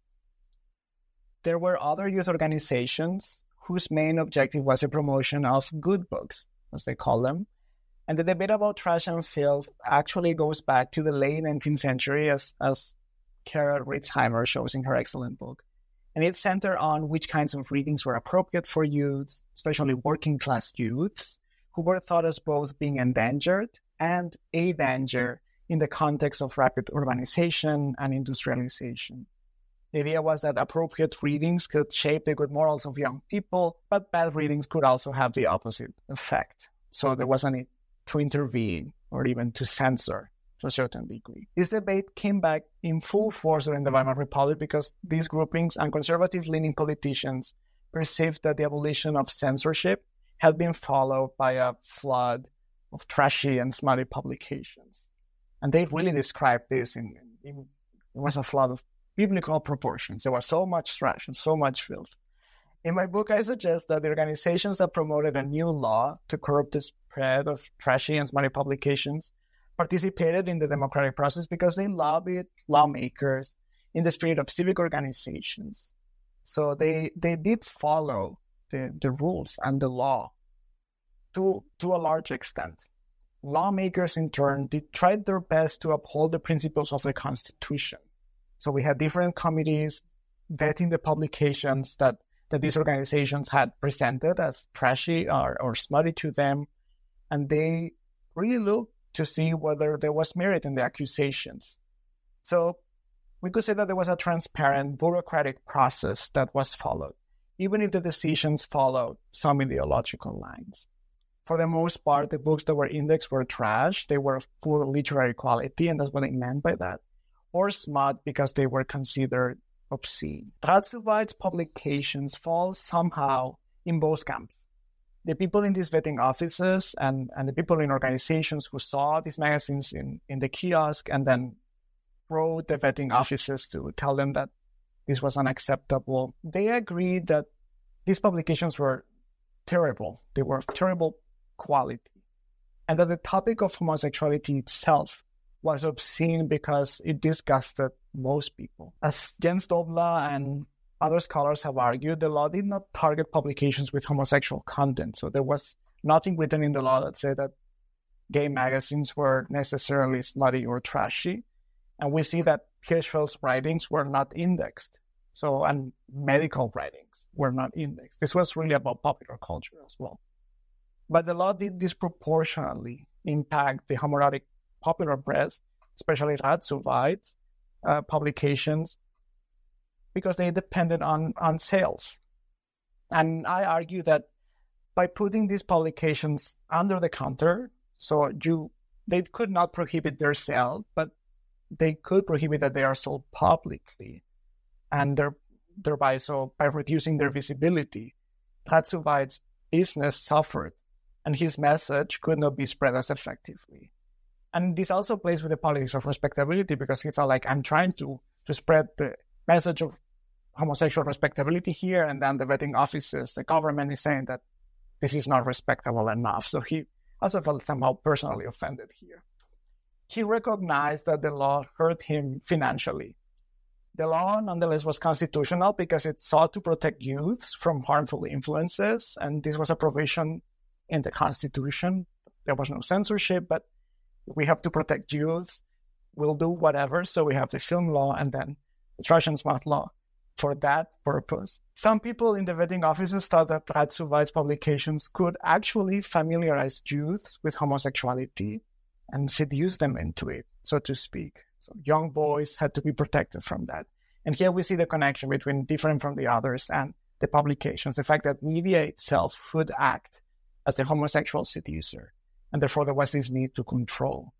S6: There were other youth organizations whose main objective was the promotion of good books, as they call them. And the debate about trash and filth actually goes back to the late 19th century, as Kara Ritzheimer shows in her excellent book. And it centered on which kinds of readings were appropriate for youth, especially working class youths, who were thought as both being endangered and a danger in the context of rapid urbanization and industrialization. The idea was that appropriate readings could shape the good morals of young people, but bad readings could also have the opposite effect. So there was a need to intervene or even to censor to a certain degree. This debate came back in full force during the Weimar Republic because these groupings and conservative-leaning politicians perceived that the abolition of censorship had been followed by a flood of trashy and smutty publications. And they really described this it was a flood of biblical proportions. There was so much trash and so much filth. In my book, I suggest that the organizations that promoted a new law to curb the spread of trashy and smutty publications participated in the democratic process because they lobbied lawmakers in the spirit of civic organizations. So they did follow the rules and the law to a large extent. Lawmakers, in turn, did tried their best to uphold the principles of the Constitution. So we had different committees vetting the publications that these organizations had presented as trashy or smutty to them, and they really looked to see whether there was merit in the accusations. So we could say that there was a transparent bureaucratic process that was followed, even if the decisions followed some ideological lines. For the most part, the books that were indexed were trash. They were of poor literary quality, and that's what they meant by that, or smut because they were considered obscene. Rozzavite's publications fall somehow in both camps. The people in these vetting offices and the people in organizations who saw these magazines in the kiosk and then wrote the vetting offices to tell them that this was unacceptable. They agreed that these publications were terrible. They were of terrible quality. And that the topic of homosexuality itself was obscene because it disgusted most people. As Jens Dobla and other scholars have argued, the law did not target publications with homosexual content. So there was nothing written in the law that said that gay magazines were necessarily smutty or trashy. And we see that Hirschfeld's writings were not indexed. So, and medical writings were not indexed. This was really about popular culture as well. But the law did disproportionately impact the homoerotic popular press, especially Ratsuweit publications, because they depended on sales. And I argue that by putting these publications under the counter, so they could not prohibit their sale, but they could prohibit that they are sold publicly, and thereby, so by reducing their visibility, Ratsuweit's business suffered, and his message could not be spread as effectively. And this also plays with the politics of respectability, because it's not like I'm trying to spread the message of homosexual respectability here, and then the vetting offices, the government is saying that this is not respectable enough. So he also felt somehow personally offended here. He recognized that the law hurt him financially. The law, nonetheless, was constitutional because it sought to protect youths from harmful influences, and this was a provision in the Constitution. There was no censorship, but we have to protect youth. We'll do whatever. So we have the film law and then the trash and smut law for that purpose. Some people in the vetting offices thought that Ratsuweit's publications could actually familiarize youths with homosexuality and seduce them into it, so to speak. So young boys had to be protected from that. And here we see the connection between Different from the Others and the publications, the fact that media itself would act as the homosexual seducer. And therefore there was this need to control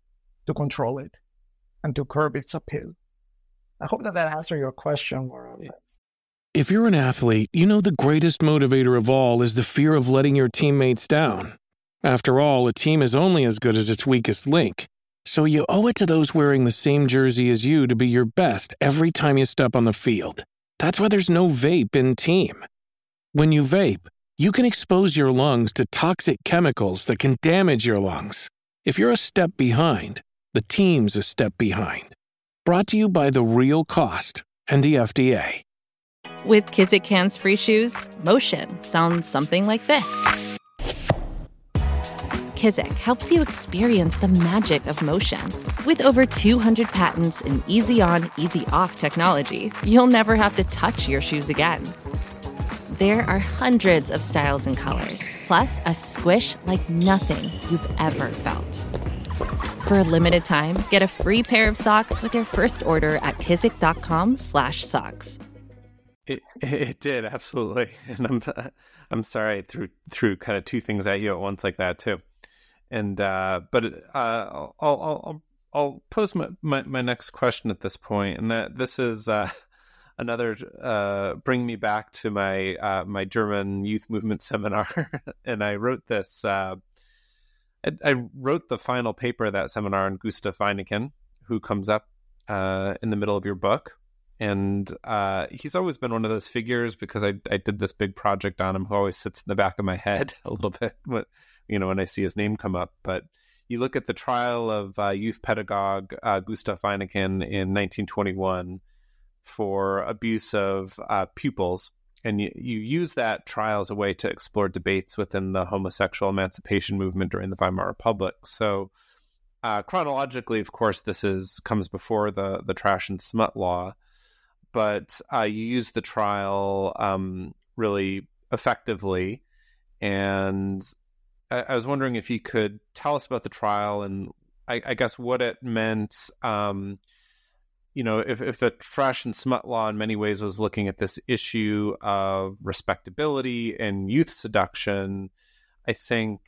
S6: it and to curb its appeal. I hope that answered your question more or less.
S7: If you're an athlete, you know the greatest motivator of all is the fear of letting your teammates down. After all, a team is only as good as its weakest link. So you owe it to those wearing the same jersey as you to be your best every time you step on the field. That's why there's no vape in team. When you vape, you can expose your lungs to toxic chemicals that can damage your lungs. If you're a step behind, the team's a step behind. Brought to you by The Real Cost and the FDA.
S2: With Kizik hands-free shoes, motion sounds something like this. Kizik helps you experience the magic of motion. With over 200 patents and easy-on, easy-off technology, you'll never have to touch your shoes again. There are hundreds of styles and colors, plus a squish like nothing you've ever felt. For a limited time, get a free pair of socks with your first order at kizik.com/socks.
S5: It did, absolutely. And I'm sorry I threw kind of two things at you at once like that too. And but I'll pose my next question at this point, and that this is another bring me back to my my German youth movement seminar, and I wrote this. I wrote the final paper of that seminar on Gustav Weineken, who comes up in the middle of your book. And he's always been one of those figures, because I did this big project on him, who always sits in the back of my head a little bit, when I see his name come up. But you look at the trial of youth pedagogue Gustav Weineken in 1921 for abuse of pupils. And you use that trial as a way to explore debates within the homosexual emancipation movement during the Weimar Republic. So chronologically, of course, this comes before the trash and smut law. But you use the trial really effectively. And I was wondering if you could tell us about the trial and I guess what it meant. If the trash and smut law in many ways was looking at this issue of respectability and youth seduction, I think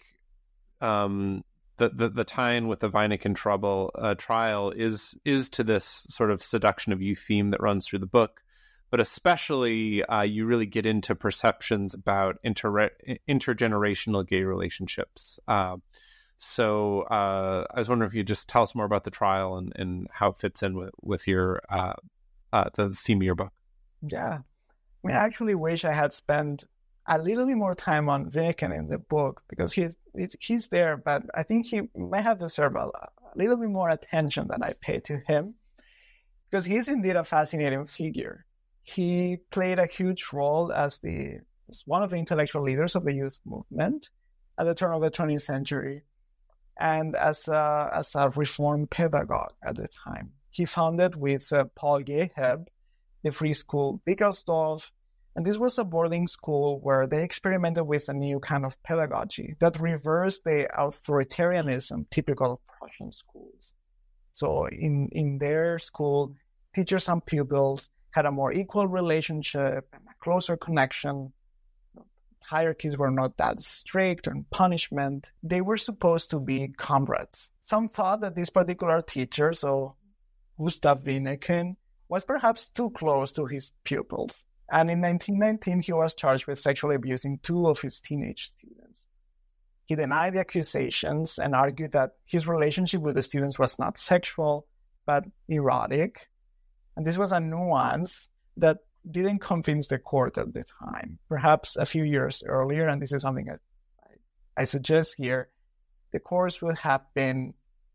S5: the tie-in with the Weineken trial is to this sort of seduction of youth theme that runs through the book, but especially you really get into perceptions about intergenerational gay relationships. So I was wondering if you just tell us more about the trial and how it fits in with your the theme of your book.
S6: Yeah. I mean, I actually wish I had spent a little bit more time on Vinnikin in the book, because he's there, but I think he might have deserved a little bit more attention than I paid to him, because he's indeed a fascinating figure. He played a huge role as one of the intellectual leaders of the youth movement at the turn of the 20th century, and as a reform pedagogue at the time. He founded with Paul Geheb the free school Wickersdorf, and this was a boarding school where they experimented with a new kind of pedagogy that reversed the authoritarianism typical of Prussian schools. So in their school, teachers and pupils had a more equal relationship and a closer connection. Hierarchies were not that strict on punishment. They were supposed to be comrades. Some thought that this particular teacher, so Gustav Vinnikin, was perhaps too close to his pupils. And in 1919, he was charged with sexually abusing 2 of his teenage students. He denied the accusations and argued that his relationship with the students was not sexual, but erotic. And this was a nuance that didn't convince the court at the time. Perhaps a few years earlier, and this is something I suggest here, the courts would have been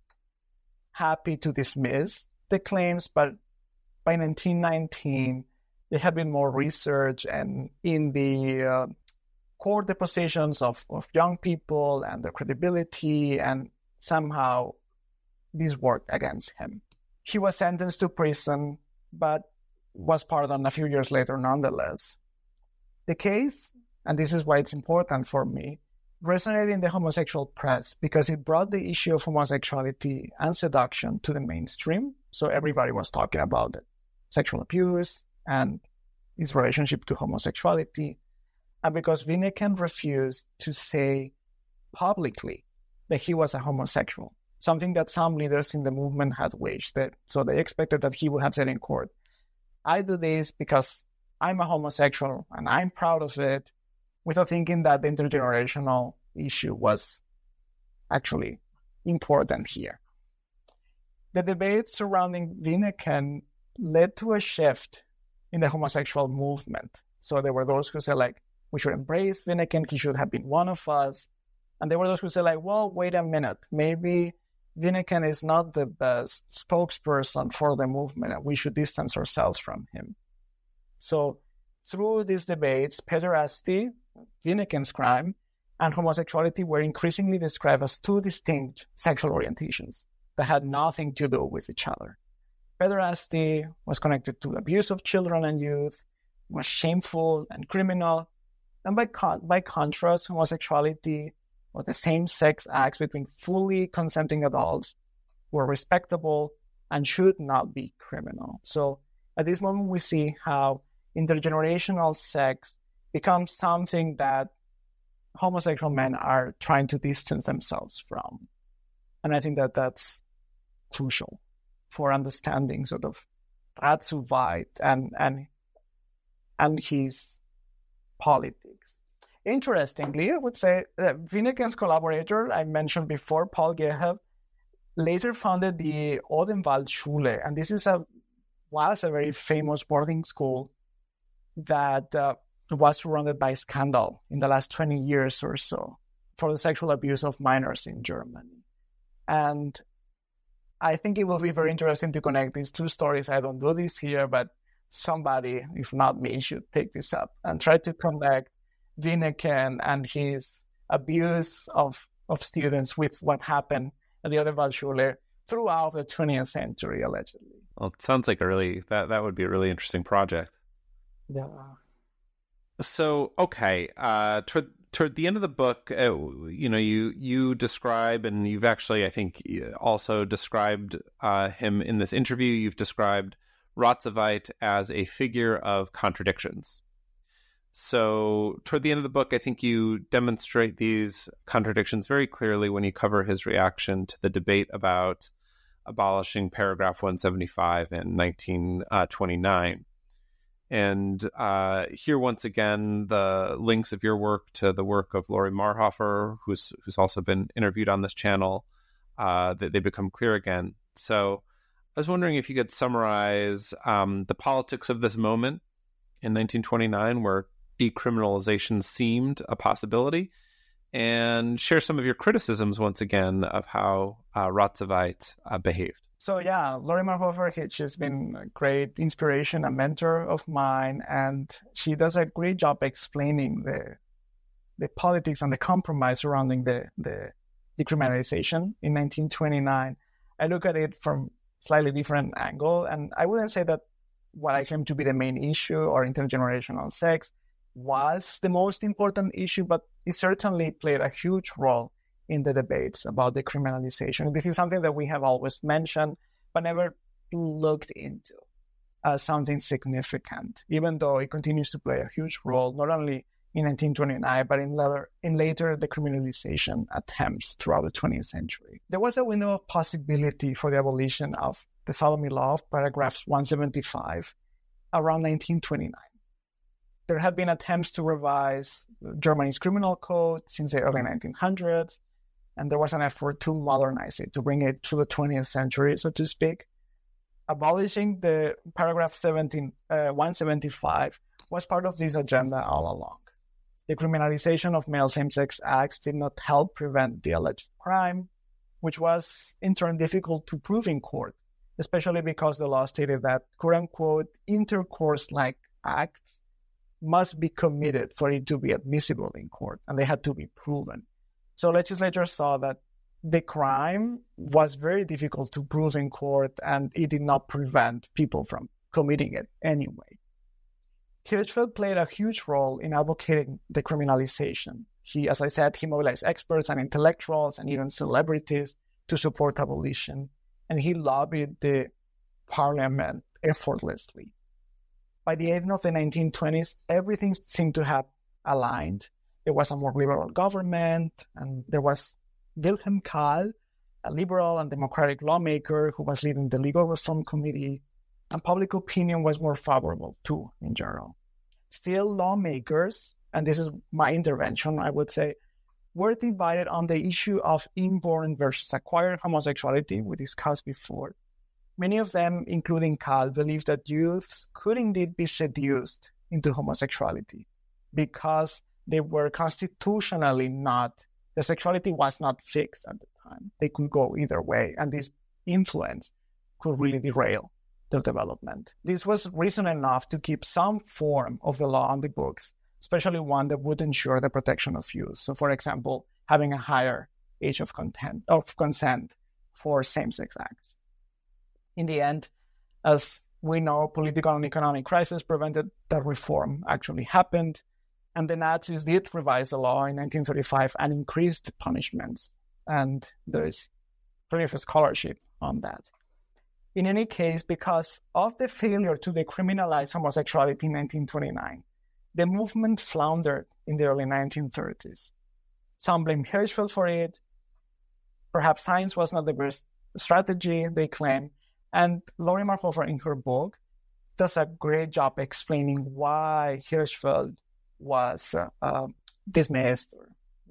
S6: happy to dismiss the claims, but by 1919, there had been more research, and in the court depositions of young people and their credibility, and somehow this worked against him. He was sentenced to prison, but was pardoned a few years later nonetheless. The case, and this is why it's important for me, resonated in the homosexual press because it brought the issue of homosexuality and seduction to the mainstream. So everybody was talking about it. Sexual abuse and his relationship to homosexuality. And because Vinnikin refused to say publicly that he was a homosexual, something that some leaders in the movement had waged. So they expected that he would have said in court, I do this because I'm a homosexual and I'm proud of it, without thinking that the intergenerational issue was actually important here. The debate surrounding Vinnikin led to a shift in the homosexual movement. So there were those who said, like, we should embrace Vinnikin, he should have been one of us. And there were those who said, like, well, wait a minute, maybe Vinnikin is not the best spokesperson for the movement, and we should distance ourselves from him. So through these debates, pederasty, Vinnikin's crime, and homosexuality were increasingly described as 2 distinct sexual orientations that had nothing to do with each other. Pederasty was connected to abuse of children and youth, was shameful and criminal, and by contrast, homosexuality or the same-sex acts between fully consenting adults were respectable and should not be criminal. So at this moment, we see how intergenerational sex becomes something that homosexual men are trying to distance themselves from. And I think that that's crucial for understanding sort of Ratsuvait and his politics. Interestingly, I would say that Vinnikin's collaborator, I mentioned before, Paul Geheb, later founded the Odenwald Schule, and this was a very famous boarding school that was surrounded by scandal in the last 20 years or so for the sexual abuse of minors in Germany. And I think it will be very interesting to connect these 2 stories. I don't do this here, but somebody, if not me, should take this up and try to connect Vinnikin and his abuse of students with what happened at the Odenwald Schule throughout the 20th century, allegedly.
S5: Well, it sounds like that would be a really interesting project.
S6: Yeah.
S5: So, okay, toward the end of the book, you describe, and you've actually, I think, also described him in this interview. You've described Ratsuvait as a figure of contradictions. So, toward the end of the book, I think you demonstrate these contradictions very clearly when you cover his reaction to the debate about abolishing paragraph 175 in 1929. And here, once again, the links of your work to the work of Laurie Marhofer, who's also been interviewed on this channel, they become clear again. So I was wondering if you could summarize the politics of this moment in 1929 where decriminalization seemed a possibility, and share some of your criticisms once again of how Ratsovait behaved.
S6: So yeah, Lorimer Hofer, she's been a great inspiration, a mentor of mine, and she does a great job explaining the politics and the compromise surrounding the decriminalization in 1929. I look at it from slightly different angle, and I wouldn't say that what I claim to be the main issue, or intergenerational sex, was the most important issue, but it certainly played a huge role in the debates about decriminalization. This is something that we have always mentioned, but never looked into as something significant, even though it continues to play a huge role, not only in 1929, but in later decriminalization attempts throughout the 20th century. There was a window of possibility for the abolition of the sodomy law, paragraphs 175, around 1929. There have been attempts to revise Germany's criminal code since the early 1900s, and there was an effort to modernize it, to bring it to the 20th century, so to speak. Abolishing the paragraph 175 was part of this agenda all along. The criminalization of male same-sex acts did not help prevent the alleged crime, which was in turn difficult to prove in court, especially because the law stated that quote-unquote intercourse-like acts must be committed for it to be admissible in court, and they had to be proven. So legislators saw that the crime was very difficult to prove in court, and it did not prevent people from committing it anyway. Hirschfeld played a huge role in advocating decriminalization. As I said, he mobilized experts and intellectuals and even celebrities to support abolition, and he lobbied the parliament effortlessly. By the end of the 1920s, everything seemed to have aligned. There was a more liberal government, and there was Wilhelm Kahl, a liberal and democratic lawmaker who was leading the Legal Reform Committee, and public opinion was more favorable too, in general. Still, lawmakers, and this is my intervention, I would say, were divided on the issue of inborn versus acquired homosexuality we discussed before. Many of them, including Kahl, believed that youths could indeed be seduced into homosexuality because they were constitutionally their sexuality was not fixed at the time. They could go either way, and this influence could really derail their development. This was reason enough to keep some form of the law on the books, especially one that would ensure the protection of youth. So, for example, having a higher age of consent for same-sex acts. In the end, as we know, political and economic crisis prevented that reform actually happened, and the Nazis did revise the law in 1935 and increased punishments, and there is plenty of scholarship on that. In any case, because of the failure to decriminalize homosexuality in 1929, the movement floundered in the early 1930s. Some blame Hirschfeld for it. Perhaps science was not the best strategy, they claim. And Lorimer Hofer, in her book, does a great job explaining why Hirschfeld was dismissed or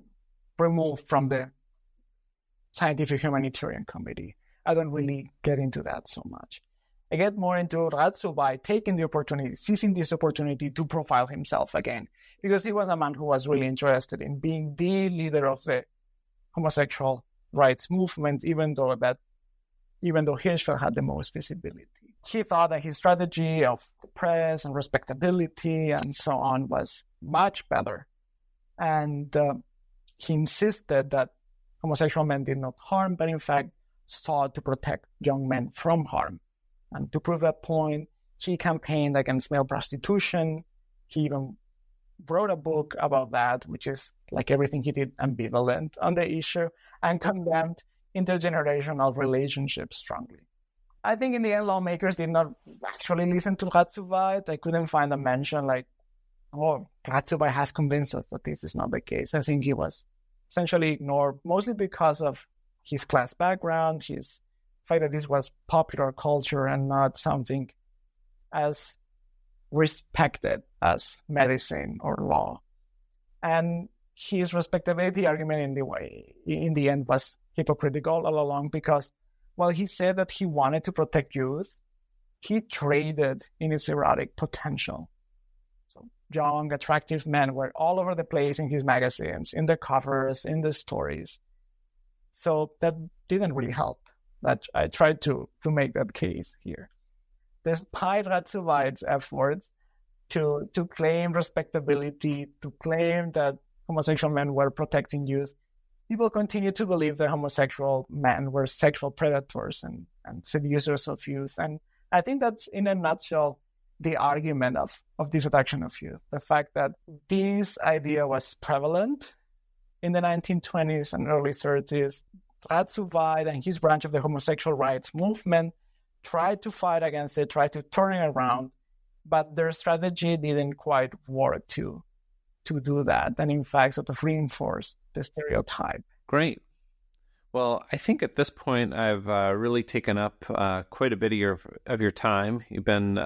S6: removed from the Scientific Humanitarian Committee. I don't really get into that so much. I get more into Ratsovait taking the opportunity, seizing this opportunity to profile himself again, because he was a man who was really interested in being the leader of the homosexual rights movement, even though Hirschfeld had the most visibility. He thought that his strategy of the press and respectability and so on was much better. And he insisted that homosexual men did not harm, but in fact sought to protect young men from harm. And to prove that point, he campaigned against male prostitution. He even wrote a book about that, which is, like everything he did, ambivalent on the issue, and condemned intergenerational relationships strongly. I think in the end, lawmakers did not actually listen to Ratsovait. I couldn't find a mention like, oh, Ratsovait has convinced us that this is not the case. I think he was essentially ignored, mostly because of his class background, his fact that this was popular culture and not something as respected as medicine or law. And his respectability argument in the end was hypocritical all along, because while he said that he wanted to protect youth, he traded in its erotic potential. young, attractive men were all over the place in his magazines, in the covers, in the stories. So that didn't really help. That I tried to make that case here. Despite Ratsuvait's efforts to claim respectability, to claim that homosexual men were protecting youth, people continue to believe that homosexual men were sexual predators and seducers of youth. And I think that's, in a nutshell, the argument of the seduction of youth. The fact that this idea was prevalent in the 1920s and early 30s. Ratsuvait and his branch of the homosexual rights movement tried to fight against it, tried to turn it around, but their strategy didn't quite work to do that, and in fact sort of reinforce the stereotype.
S5: Great. Well, I think at this point I've really taken up quite a bit of your time. You've been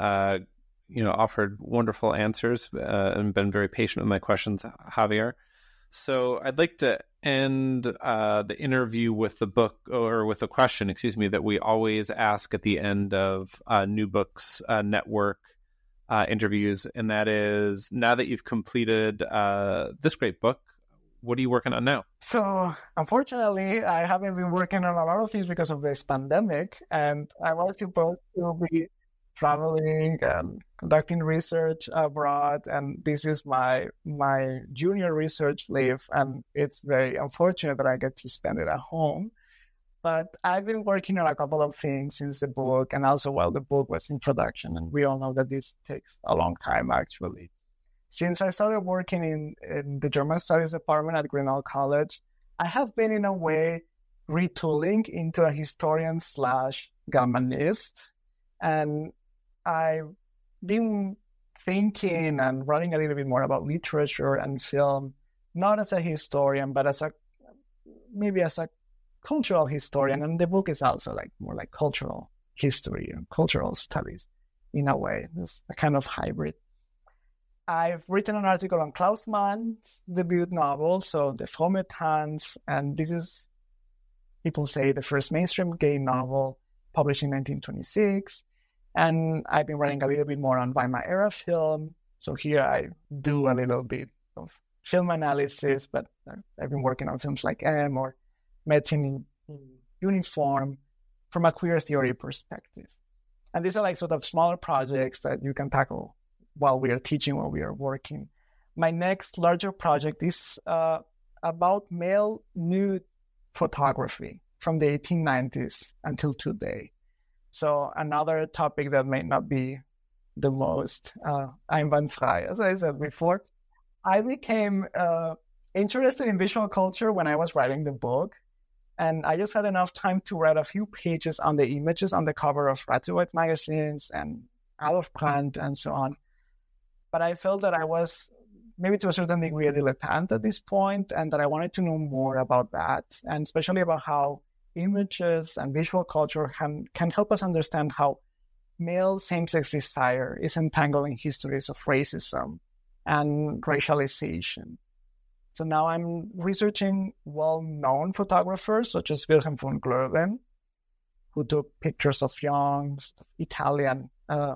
S5: offered wonderful answers and been very patient with my questions, Javier. So I'd like to end the interview with the book, or with a question, that we always ask at the end of New Books Network interviews, and that is, now that you've completed this great book, what are you working on now?
S6: So, unfortunately, I haven't been working on a lot of things because of this pandemic, and I was supposed to be traveling and conducting research abroad, and this is my junior research leave, and it's very unfortunate that I get to spend it at home. But I've been working on a couple of things since the book, and also while the book was in production, and we all know that this takes a long time, actually. Since I started working in the German Studies department at Grinnell College, I have been, in a way, retooling into a historian/Germanist, and I've been thinking and writing a little bit more about literature and film, not as a historian, but as a cultural historian. And the book is also more like cultural history and cultural studies in a way. It's a kind of hybrid. I've written an article on Klaus Mann's debut novel, so The Fromme-Tanz, and this is, people say, the first mainstream gay novel published in 1926. And I've been writing a little bit more on Weimar era film. So here I do a little bit of film analysis, but I've been working on films like M or Mädchen in Uniform from a queer theory perspective. And these are sort of smaller projects that you can tackle while we are teaching, while we are working. My next larger project is about male nude photography from the 1890s until today. So another topic that may not be the most einwandfrei, as I said before. I became interested in visual culture when I was writing the book, and I just had enough time to write a few pages on the images on the cover of Ratsuvait's magazines and Adolf Brandt and so on. But I felt that I was, maybe to a certain degree, a dilettante at this point, and that I wanted to know more about that, and especially about how images and visual culture can help us understand how male same-sex desire is entangled in histories of racism and racialization. So now I'm researching well-known photographers such as Wilhelm von Gloeben, who took pictures of young Italian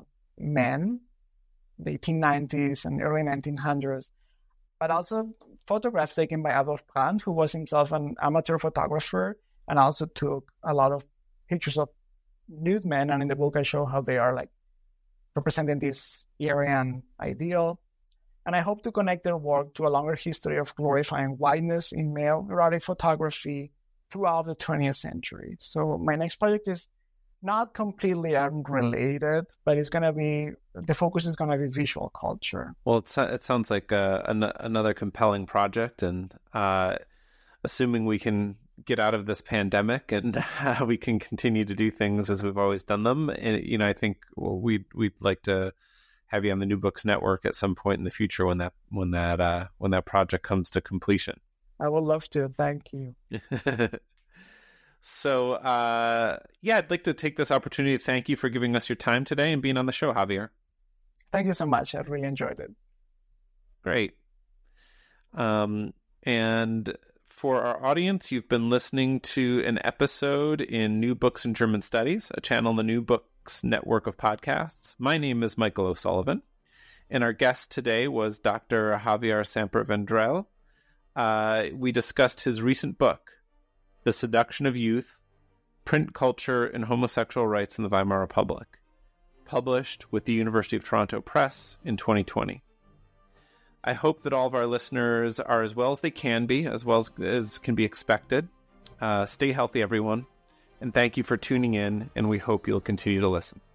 S6: men, the 1890s and early 1900s, but also photographs taken by Adolf Brandt, who was himself an amateur photographer and also took a lot of pictures of nude men. And in the book, I show how they are representing this Aryan ideal. And I hope to connect their work to a longer history of glorifying whiteness in male erotic photography throughout the 20th century. So my next project is not completely unrelated, but the focus is going to be visual culture.
S5: Well, it sounds like another compelling project, and assuming we can get out of this pandemic and we can continue to do things as we've always done them, and I think we'd like to have you on the New Books Network at some point in the future when that project comes to completion.
S6: I would love to. Thank you.
S5: So, I'd like to take this opportunity to thank you for giving us your time today and being on the show, Javier.
S6: Thank you so much. I really enjoyed it.
S5: Great. And for our audience, you've been listening to an episode in New Books in German Studies, a channel on the New Books Network of podcasts. My name is Michael O'Sullivan, And our guest today was Dr. Javier Samper-Vendrell. We discussed his recent book, The Seduction of Youth, Print Culture and Homosexual Rights in the Weimar Republic, published with the University of Toronto Press in 2020. I hope that all of our listeners are as well as they can be, as well as can be expected. Stay healthy, everyone. And thank you for tuning in, and we hope you'll continue to listen.